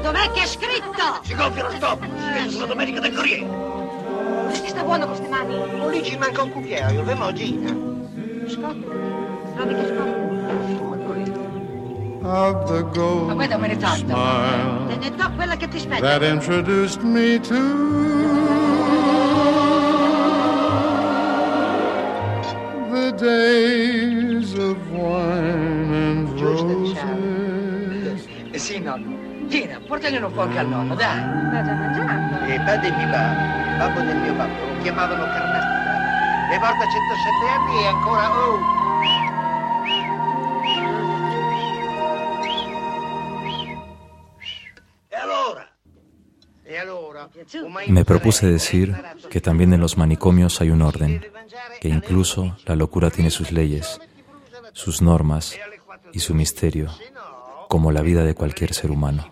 dov'è che è scritto? Si gonfia lo stop, si vede sulla domenica del Corriere. Che sta buono con queste mani. Oh, lì ci manca un cucchiaio, vemogina. Scoppia. Trovi che scoppia? Of the gold Ma poi dammene tanta. smile Te ne do quella che ti spetta. that introduced me to the days of wine and roses. Eh sì, nonno. Gina, portaglielo un po' anche al nonno, dai. Vado a mangiare. E padre mi va, il babbo del mio babbo, lo chiamavano Carnastra. Le porta centosette anni e ancora, oh! E allora? E allora? Me propuse decir que también en los manicomios hay un orden, que incluso la locura tiene sus leyes, sus normas y su misterio, como la vida de cualquier ser humano.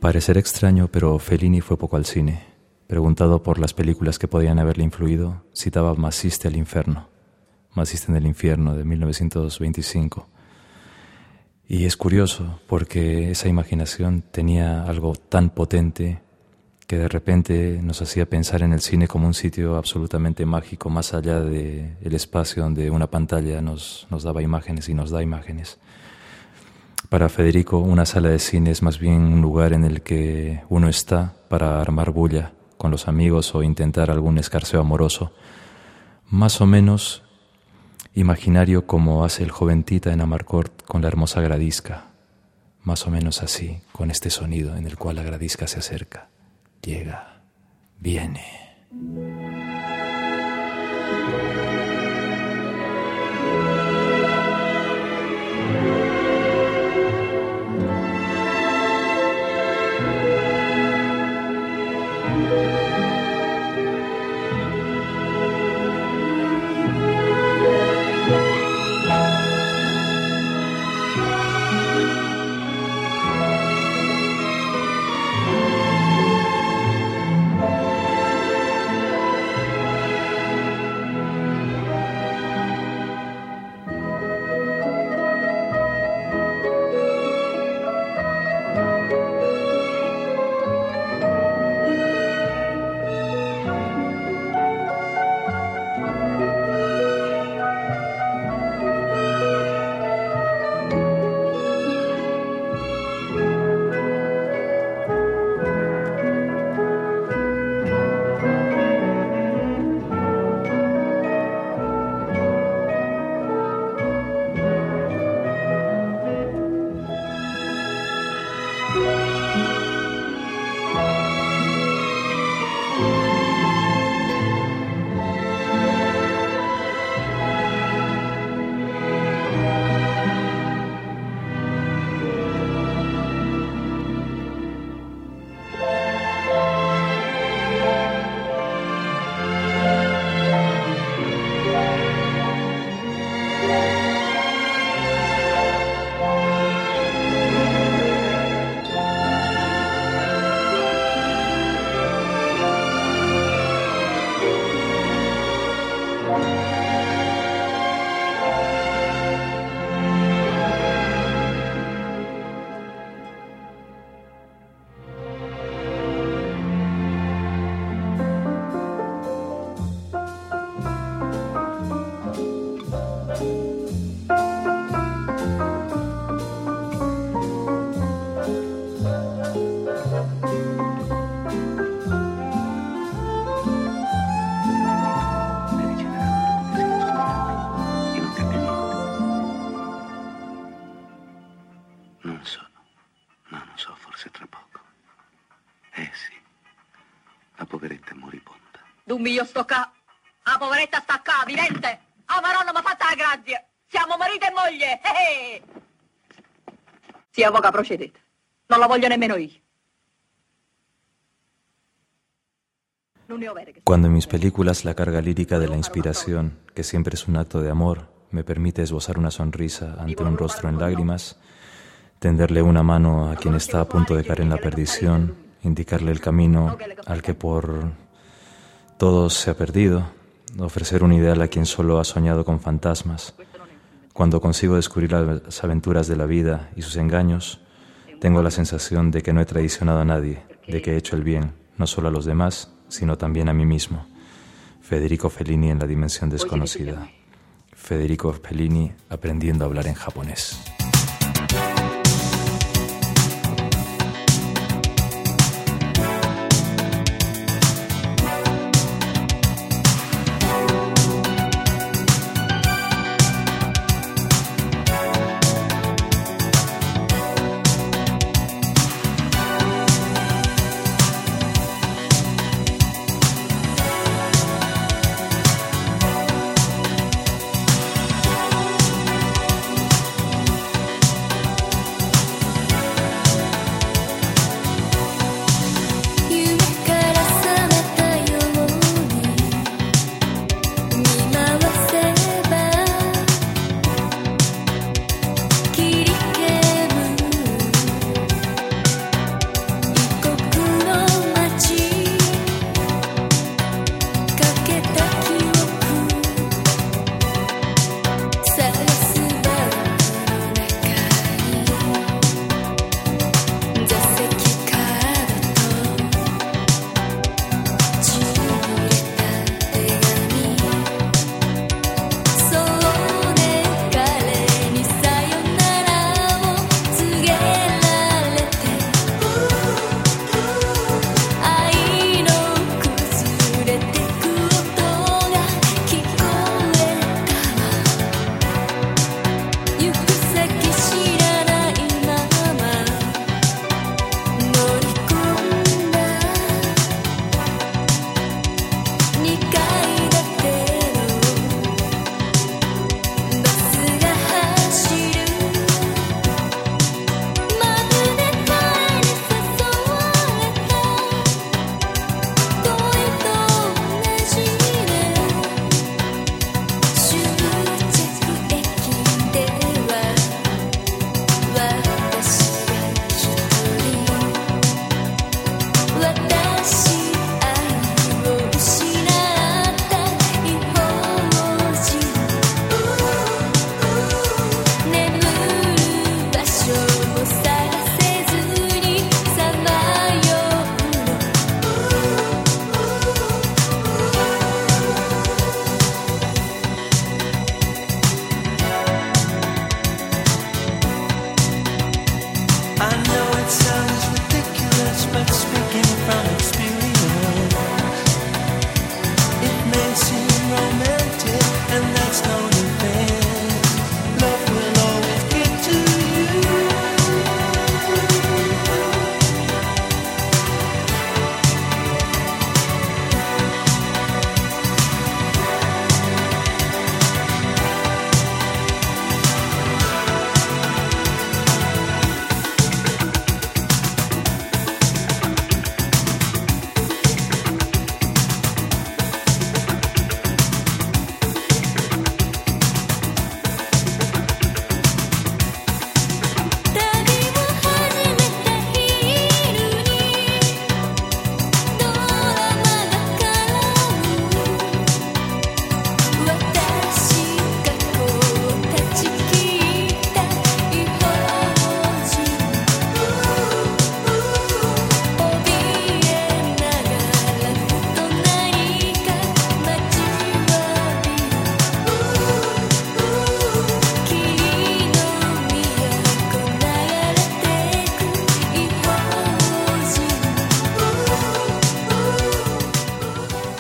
Parecerá extraño, pero Fellini fue poco al cine. Preguntado por las películas que podían haberle influido, citaba Maciste al infierno, Maciste en el infierno, de mil novecientos veinticinco. Y es curioso, porque esa imaginación tenía algo tan potente que de repente nos hacía pensar en el cine como un sitio absolutamente mágico, más allá del espacio donde una pantalla nos, nos daba imágenes y nos da imágenes. Para Federico, una sala de cine es más bien un lugar en el que uno está para armar bulla con los amigos o intentar algún escarceo amoroso, más o menos imaginario como hace el joven Tita en Amarcord con la hermosa Gradisca, más o menos así, con este sonido en el cual la Gradisca se acerca, llega, viene. Dummi, io sto qua. La poveretta sta qua, vidente. Ah, ma non mi ha fatta la grazia. Siamo marito e moglie. Eh, eh. Si avvoca, procedete. Non la voglio nemmeno io. Cuando en mis películas la carga lírica de la inspiración, que siempre es un acto de amor, me permite esbozar una sonrisa ante un rostro en lágrimas, tenderle una mano a quien está a punto de caer en la perdición, indicarle el camino al que por todo se ha perdido, ofrecer un ideal a quien solo ha soñado con fantasmas. Cuando consigo descubrir las aventuras de la vida y sus engaños, tengo la sensación de que no he traicionado a nadie, de que he hecho el bien, no solo a los demás, sino también a mí mismo. Federico Fellini en La dimensión desconocida. Federico Fellini aprendiendo a hablar en japonés.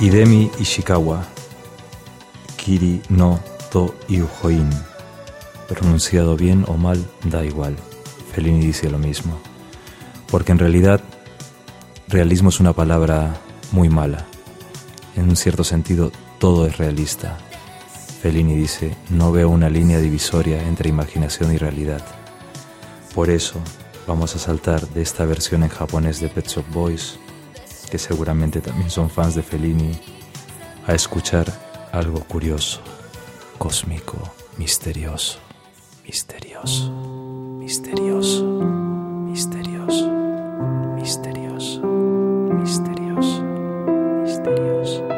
Hidemi Ishikawa, Kiri no to Iujoin. Pronunciado bien o mal, da igual. Fellini dice lo mismo. Porque en realidad, realismo es una palabra muy mala. En un cierto sentido, todo es realista. Fellini dice, no veo una línea divisoria entre imaginación y realidad. Por eso, vamos a saltar de esta versión en japonés de Pet Shop Boys, que seguramente también son fans de Fellini, a escuchar algo curioso, cósmico, misterioso, misterioso, misterioso, misterioso, misterioso, misterioso, misterioso, misterioso.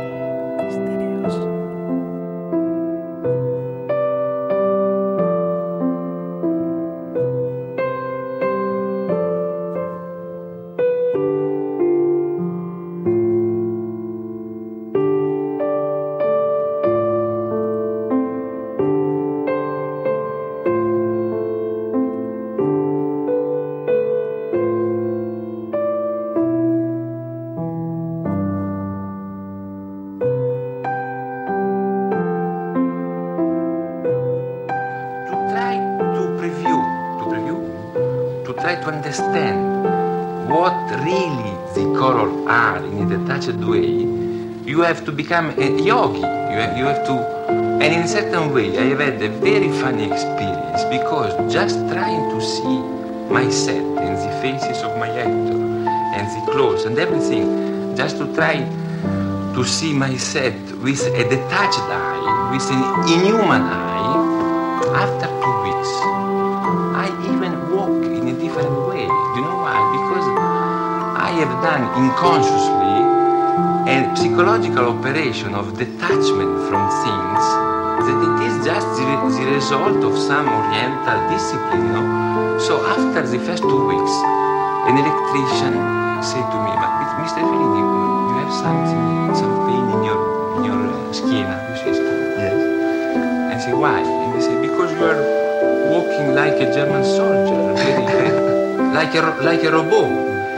Way, you have to become a yogi. You have, you have to, and in a certain way, I have had a very funny experience because just trying to see my set and the faces of my actor and the clothes and everything, just to try to see my set with a detached eye, with an inhuman eye. After two weeks, I even walk in a different way. Do you know why? Because I have done unconsciously a psychological operation of detachment from things, that it is just the, the result of some oriental discipline, you know. So after the first two weeks, an electrician said to me, "But Mister Fellini, you have something, some pain in your in your uh, skin." You say, "Yes." I say, "Why?" And they say, "Because you are walking like a German soldier, very, very, like a like a robot."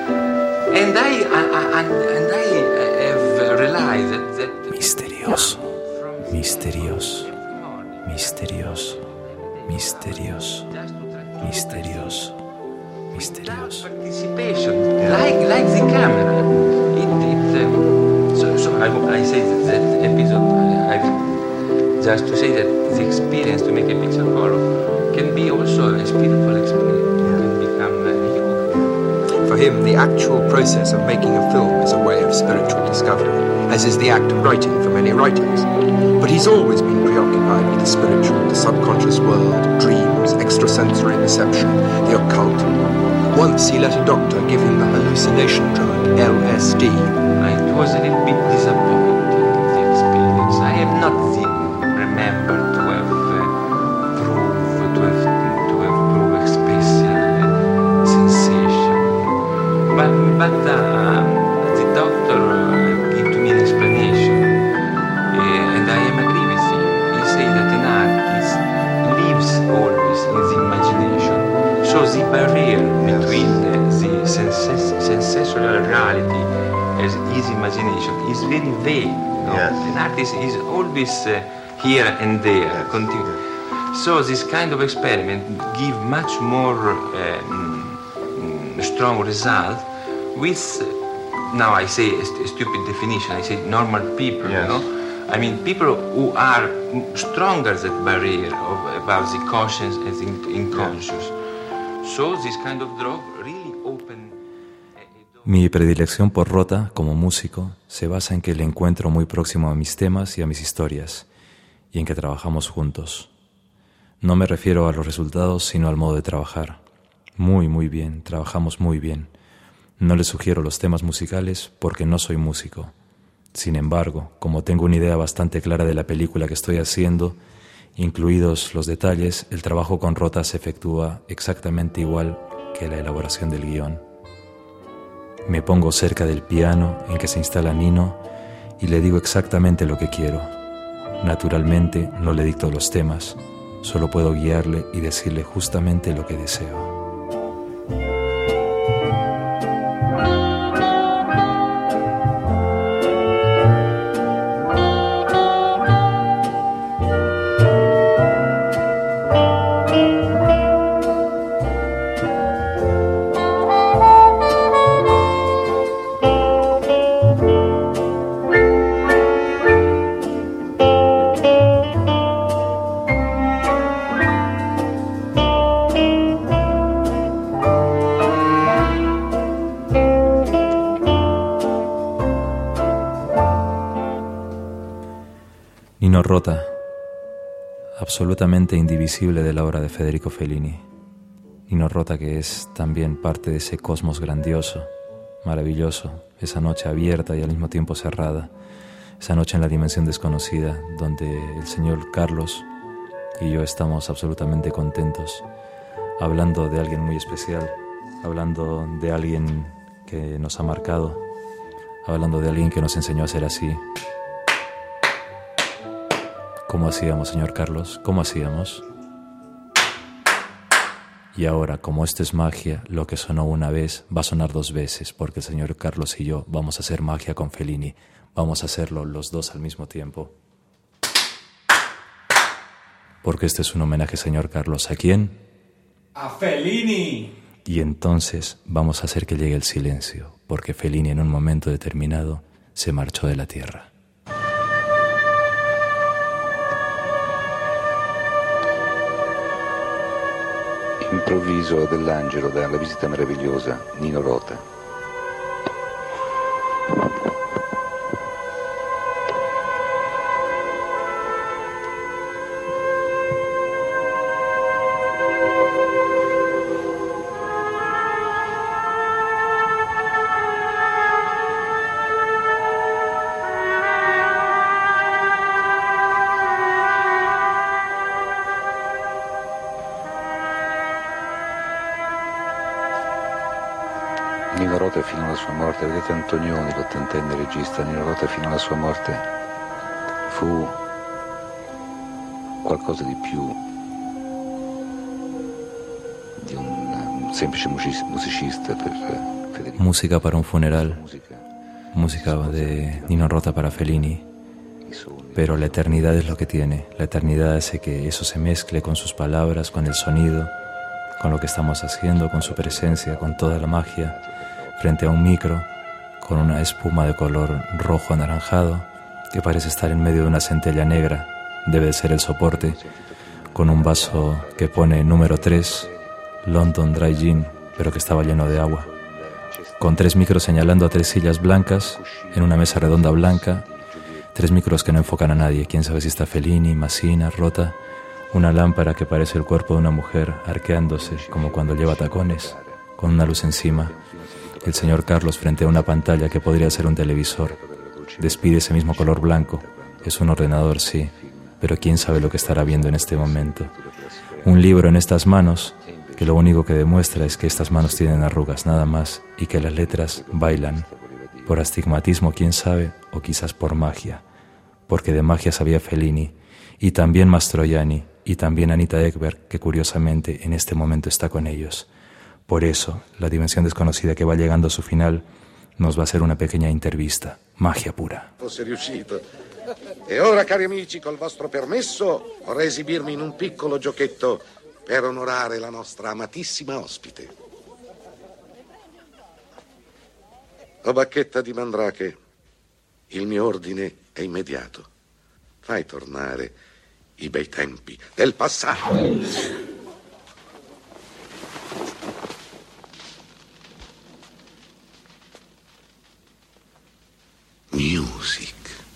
And I, I, I and I have realized that, that misterioso, misterioso, misterioso, misterioso, misterioso, misterioso. Participation, like like the camera. It, it um, so so I, I say that, that episode. I, I just to say that the experience to make a picture color can be also a spiritual experience. For him, the actual process of making a film is a way of spiritual discovery, as is the act of writing for many writers. But he's always been preoccupied with the spiritual, the subconscious world, dreams, extrasensory perception, the occult. Once he let a doctor give him the hallucination drug, L S D. I was a little bit disappointed with the experience. I have not remembered to have uh, proved, to have, to have proved a special uh, sensation. But, but uh, the doctor uh, gave to me an explanation, uh, and I am agree with him. He said that an artist lives always in the imagination, so the barrier between uh, the sens- sensorial reality as his imagination is very vague. No? Yes. An artist is always uh, here and there. Yes. Continue. So this kind of experiment give much more um, strong result with, now I say a, st- a stupid definition, I say normal people, yes. You know? I mean people who are stronger that barrier of, about the conscious and the unconscious. Yes. So this kind of drug really open. Mi predilección por Rota como músico se basa en que le encuentro muy próximo a mis temas y a mis historias, y en que trabajamos juntos. No me refiero a los resultados, sino al modo de trabajar. Muy, muy bien, trabajamos muy bien. No le sugiero los temas musicales porque no soy músico. Sin embargo, como tengo una idea bastante clara de la película que estoy haciendo, incluidos los detalles, el trabajo con Rota se efectúa exactamente igual que la elaboración del guión. Me pongo cerca del piano en que se instala Nino y le digo exactamente lo que quiero. Naturalmente no le dicto los temas, solo puedo guiarle y decirle justamente lo que deseo. Nino Rota, absolutamente indivisible de la obra de Federico Fellini. Nino Rota, que es también parte de ese cosmos grandioso, maravilloso, esa noche abierta y al mismo tiempo cerrada, esa noche en la dimensión desconocida, donde el señor Carlos y yo estamos absolutamente contentos, hablando de alguien muy especial, hablando de alguien que nos ha marcado, hablando de alguien que nos enseñó a ser así. ¿Cómo hacíamos, señor Carlos? ¿Cómo hacíamos? Y ahora, como esto es magia, lo que sonó una vez va a sonar dos veces, porque el señor Carlos y yo vamos a hacer magia con Fellini. Vamos a hacerlo los dos al mismo tiempo. Porque este es un homenaje, señor Carlos. ¿A quién? ¡A Fellini! Y entonces vamos a hacer que llegue el silencio, porque Fellini en un momento determinado se marchó de la tierra. Improvviso dell'angelo dalla visita meravigliosa, Nino Rota. Nino Rota fino alla sua morte, vedete Antonioni, l'ottantenne regista, Nino Rota fino alla sua morte fu qualcosa di più di un, un semplice musicista per Federico. Música para un funeral, música de Nino Rota para Fellini, pero la eternidad es lo que tiene, la eternidad hace que eso se mezcle con sus palabras, con el sonido, con lo que estamos haciendo, con su presencia, con toda la magia, frente a un micro, con una espuma de color rojo anaranjado, que parece estar en medio de una centella negra, debe de ser el soporte, con un vaso que pone número tres, London Dry Gin, pero que estaba lleno de agua, con tres micros señalando a tres sillas blancas, en una mesa redonda blanca, tres micros que no enfocan a nadie, quién sabe si está Fellini, Masina, Rota, una lámpara que parece el cuerpo de una mujer arqueándose, como cuando lleva tacones, con una luz encima. El señor Carlos frente a una pantalla que podría ser un televisor. Despide ese mismo color blanco. Es un ordenador, sí, pero quién sabe lo que estará viendo en este momento. Un libro en estas manos, que lo único que demuestra es que estas manos tienen arrugas, nada más, y que las letras bailan. Por astigmatismo, quién sabe, o quizás por magia. Porque de magia sabía Fellini, y también Mastroianni, y también Anita Ekberg, que curiosamente en este momento está con ellos. Por eso, la dimensione desconocida che va llegando a su final nos va a hacer una pequeña intervista. Magia pura. Fosse riuscito. E ora, cari amici, col vostro permesso, vorrei esibirmi in un piccolo giochetto per onorare la nostra amatissima ospite. O Bacchetta di Mandrake, il mio ordine è immediato. Fai tornare i bei tempi del passato. Music.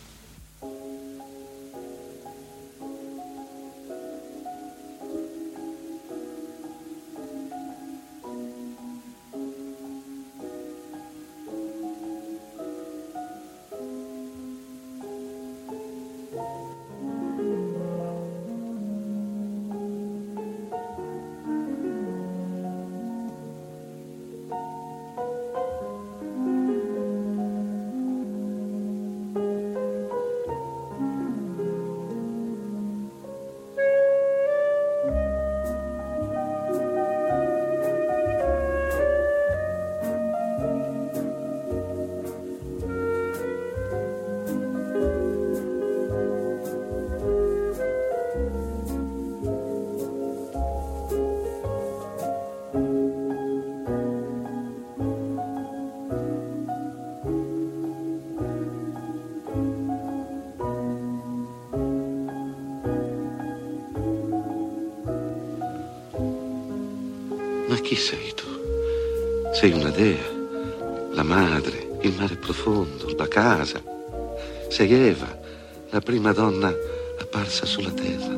Ma chi sei tu? Sei una dea, la madre, il mare profondo, la casa. Sei Eva, la prima donna scomparsa sulla terra.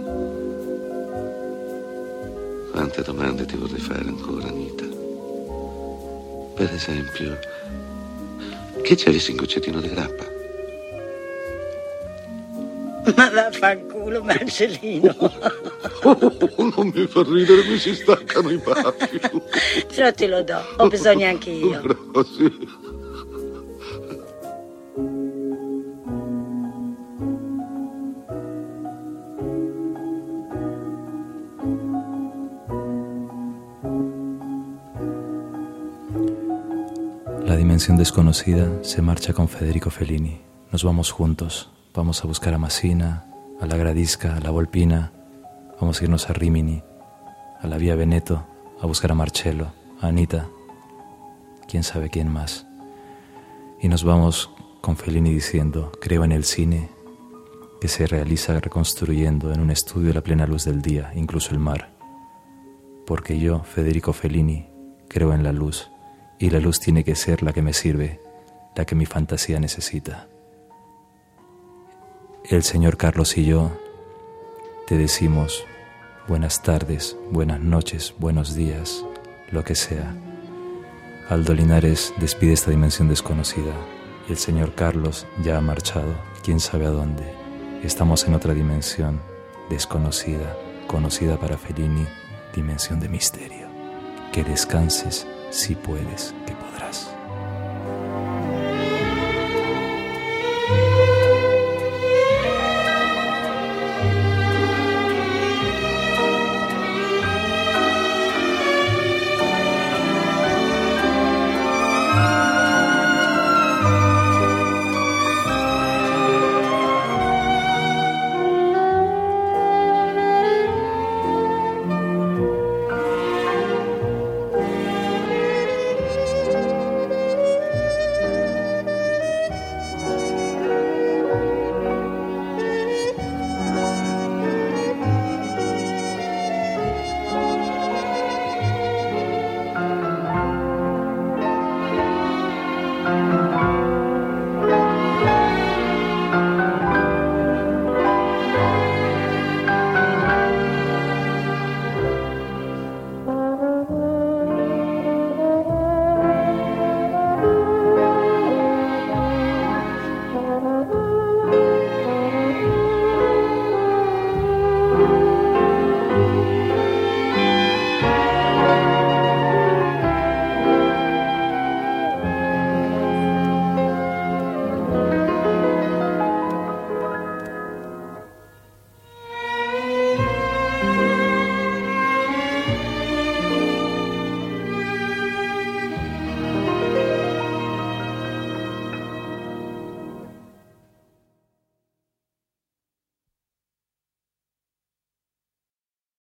Quante domande ti vorrei fare ancora, Anita? Per esempio, che ci avessi in goccettino di grappa? Ma vaffanculo, Marcellino. Oh, non mi fa ridere, mi si staccano i baffi. Però te lo do, ho bisogno anche io. Grazie. La dimensión desconocida se marcha con Federico Fellini. Nos vamos juntos. Vamos a buscar a Massina, a la Gradisca, a la Volpina. Vamos a irnos a Rimini, a la Vía Veneto, a buscar a Marcello, a Anita, quién sabe quién más. Y nos vamos con Fellini diciendo: creo en el cine que se realiza reconstruyendo en un estudio la plena luz del día, incluso el mar. Porque yo, Federico Fellini, creo en la luz, y la luz tiene que ser la que me sirve, la que mi fantasía necesita. El señor Carlos y yo te decimos buenas tardes, buenas noches, buenos días, lo que sea. Aldo Linares despide esta dimensión desconocida y el señor Carlos ya ha marchado, quién sabe a dónde. Estamos en otra dimensión desconocida, conocida para Fellini, dimensión de misterio. Que descanses si puedes, que podrás.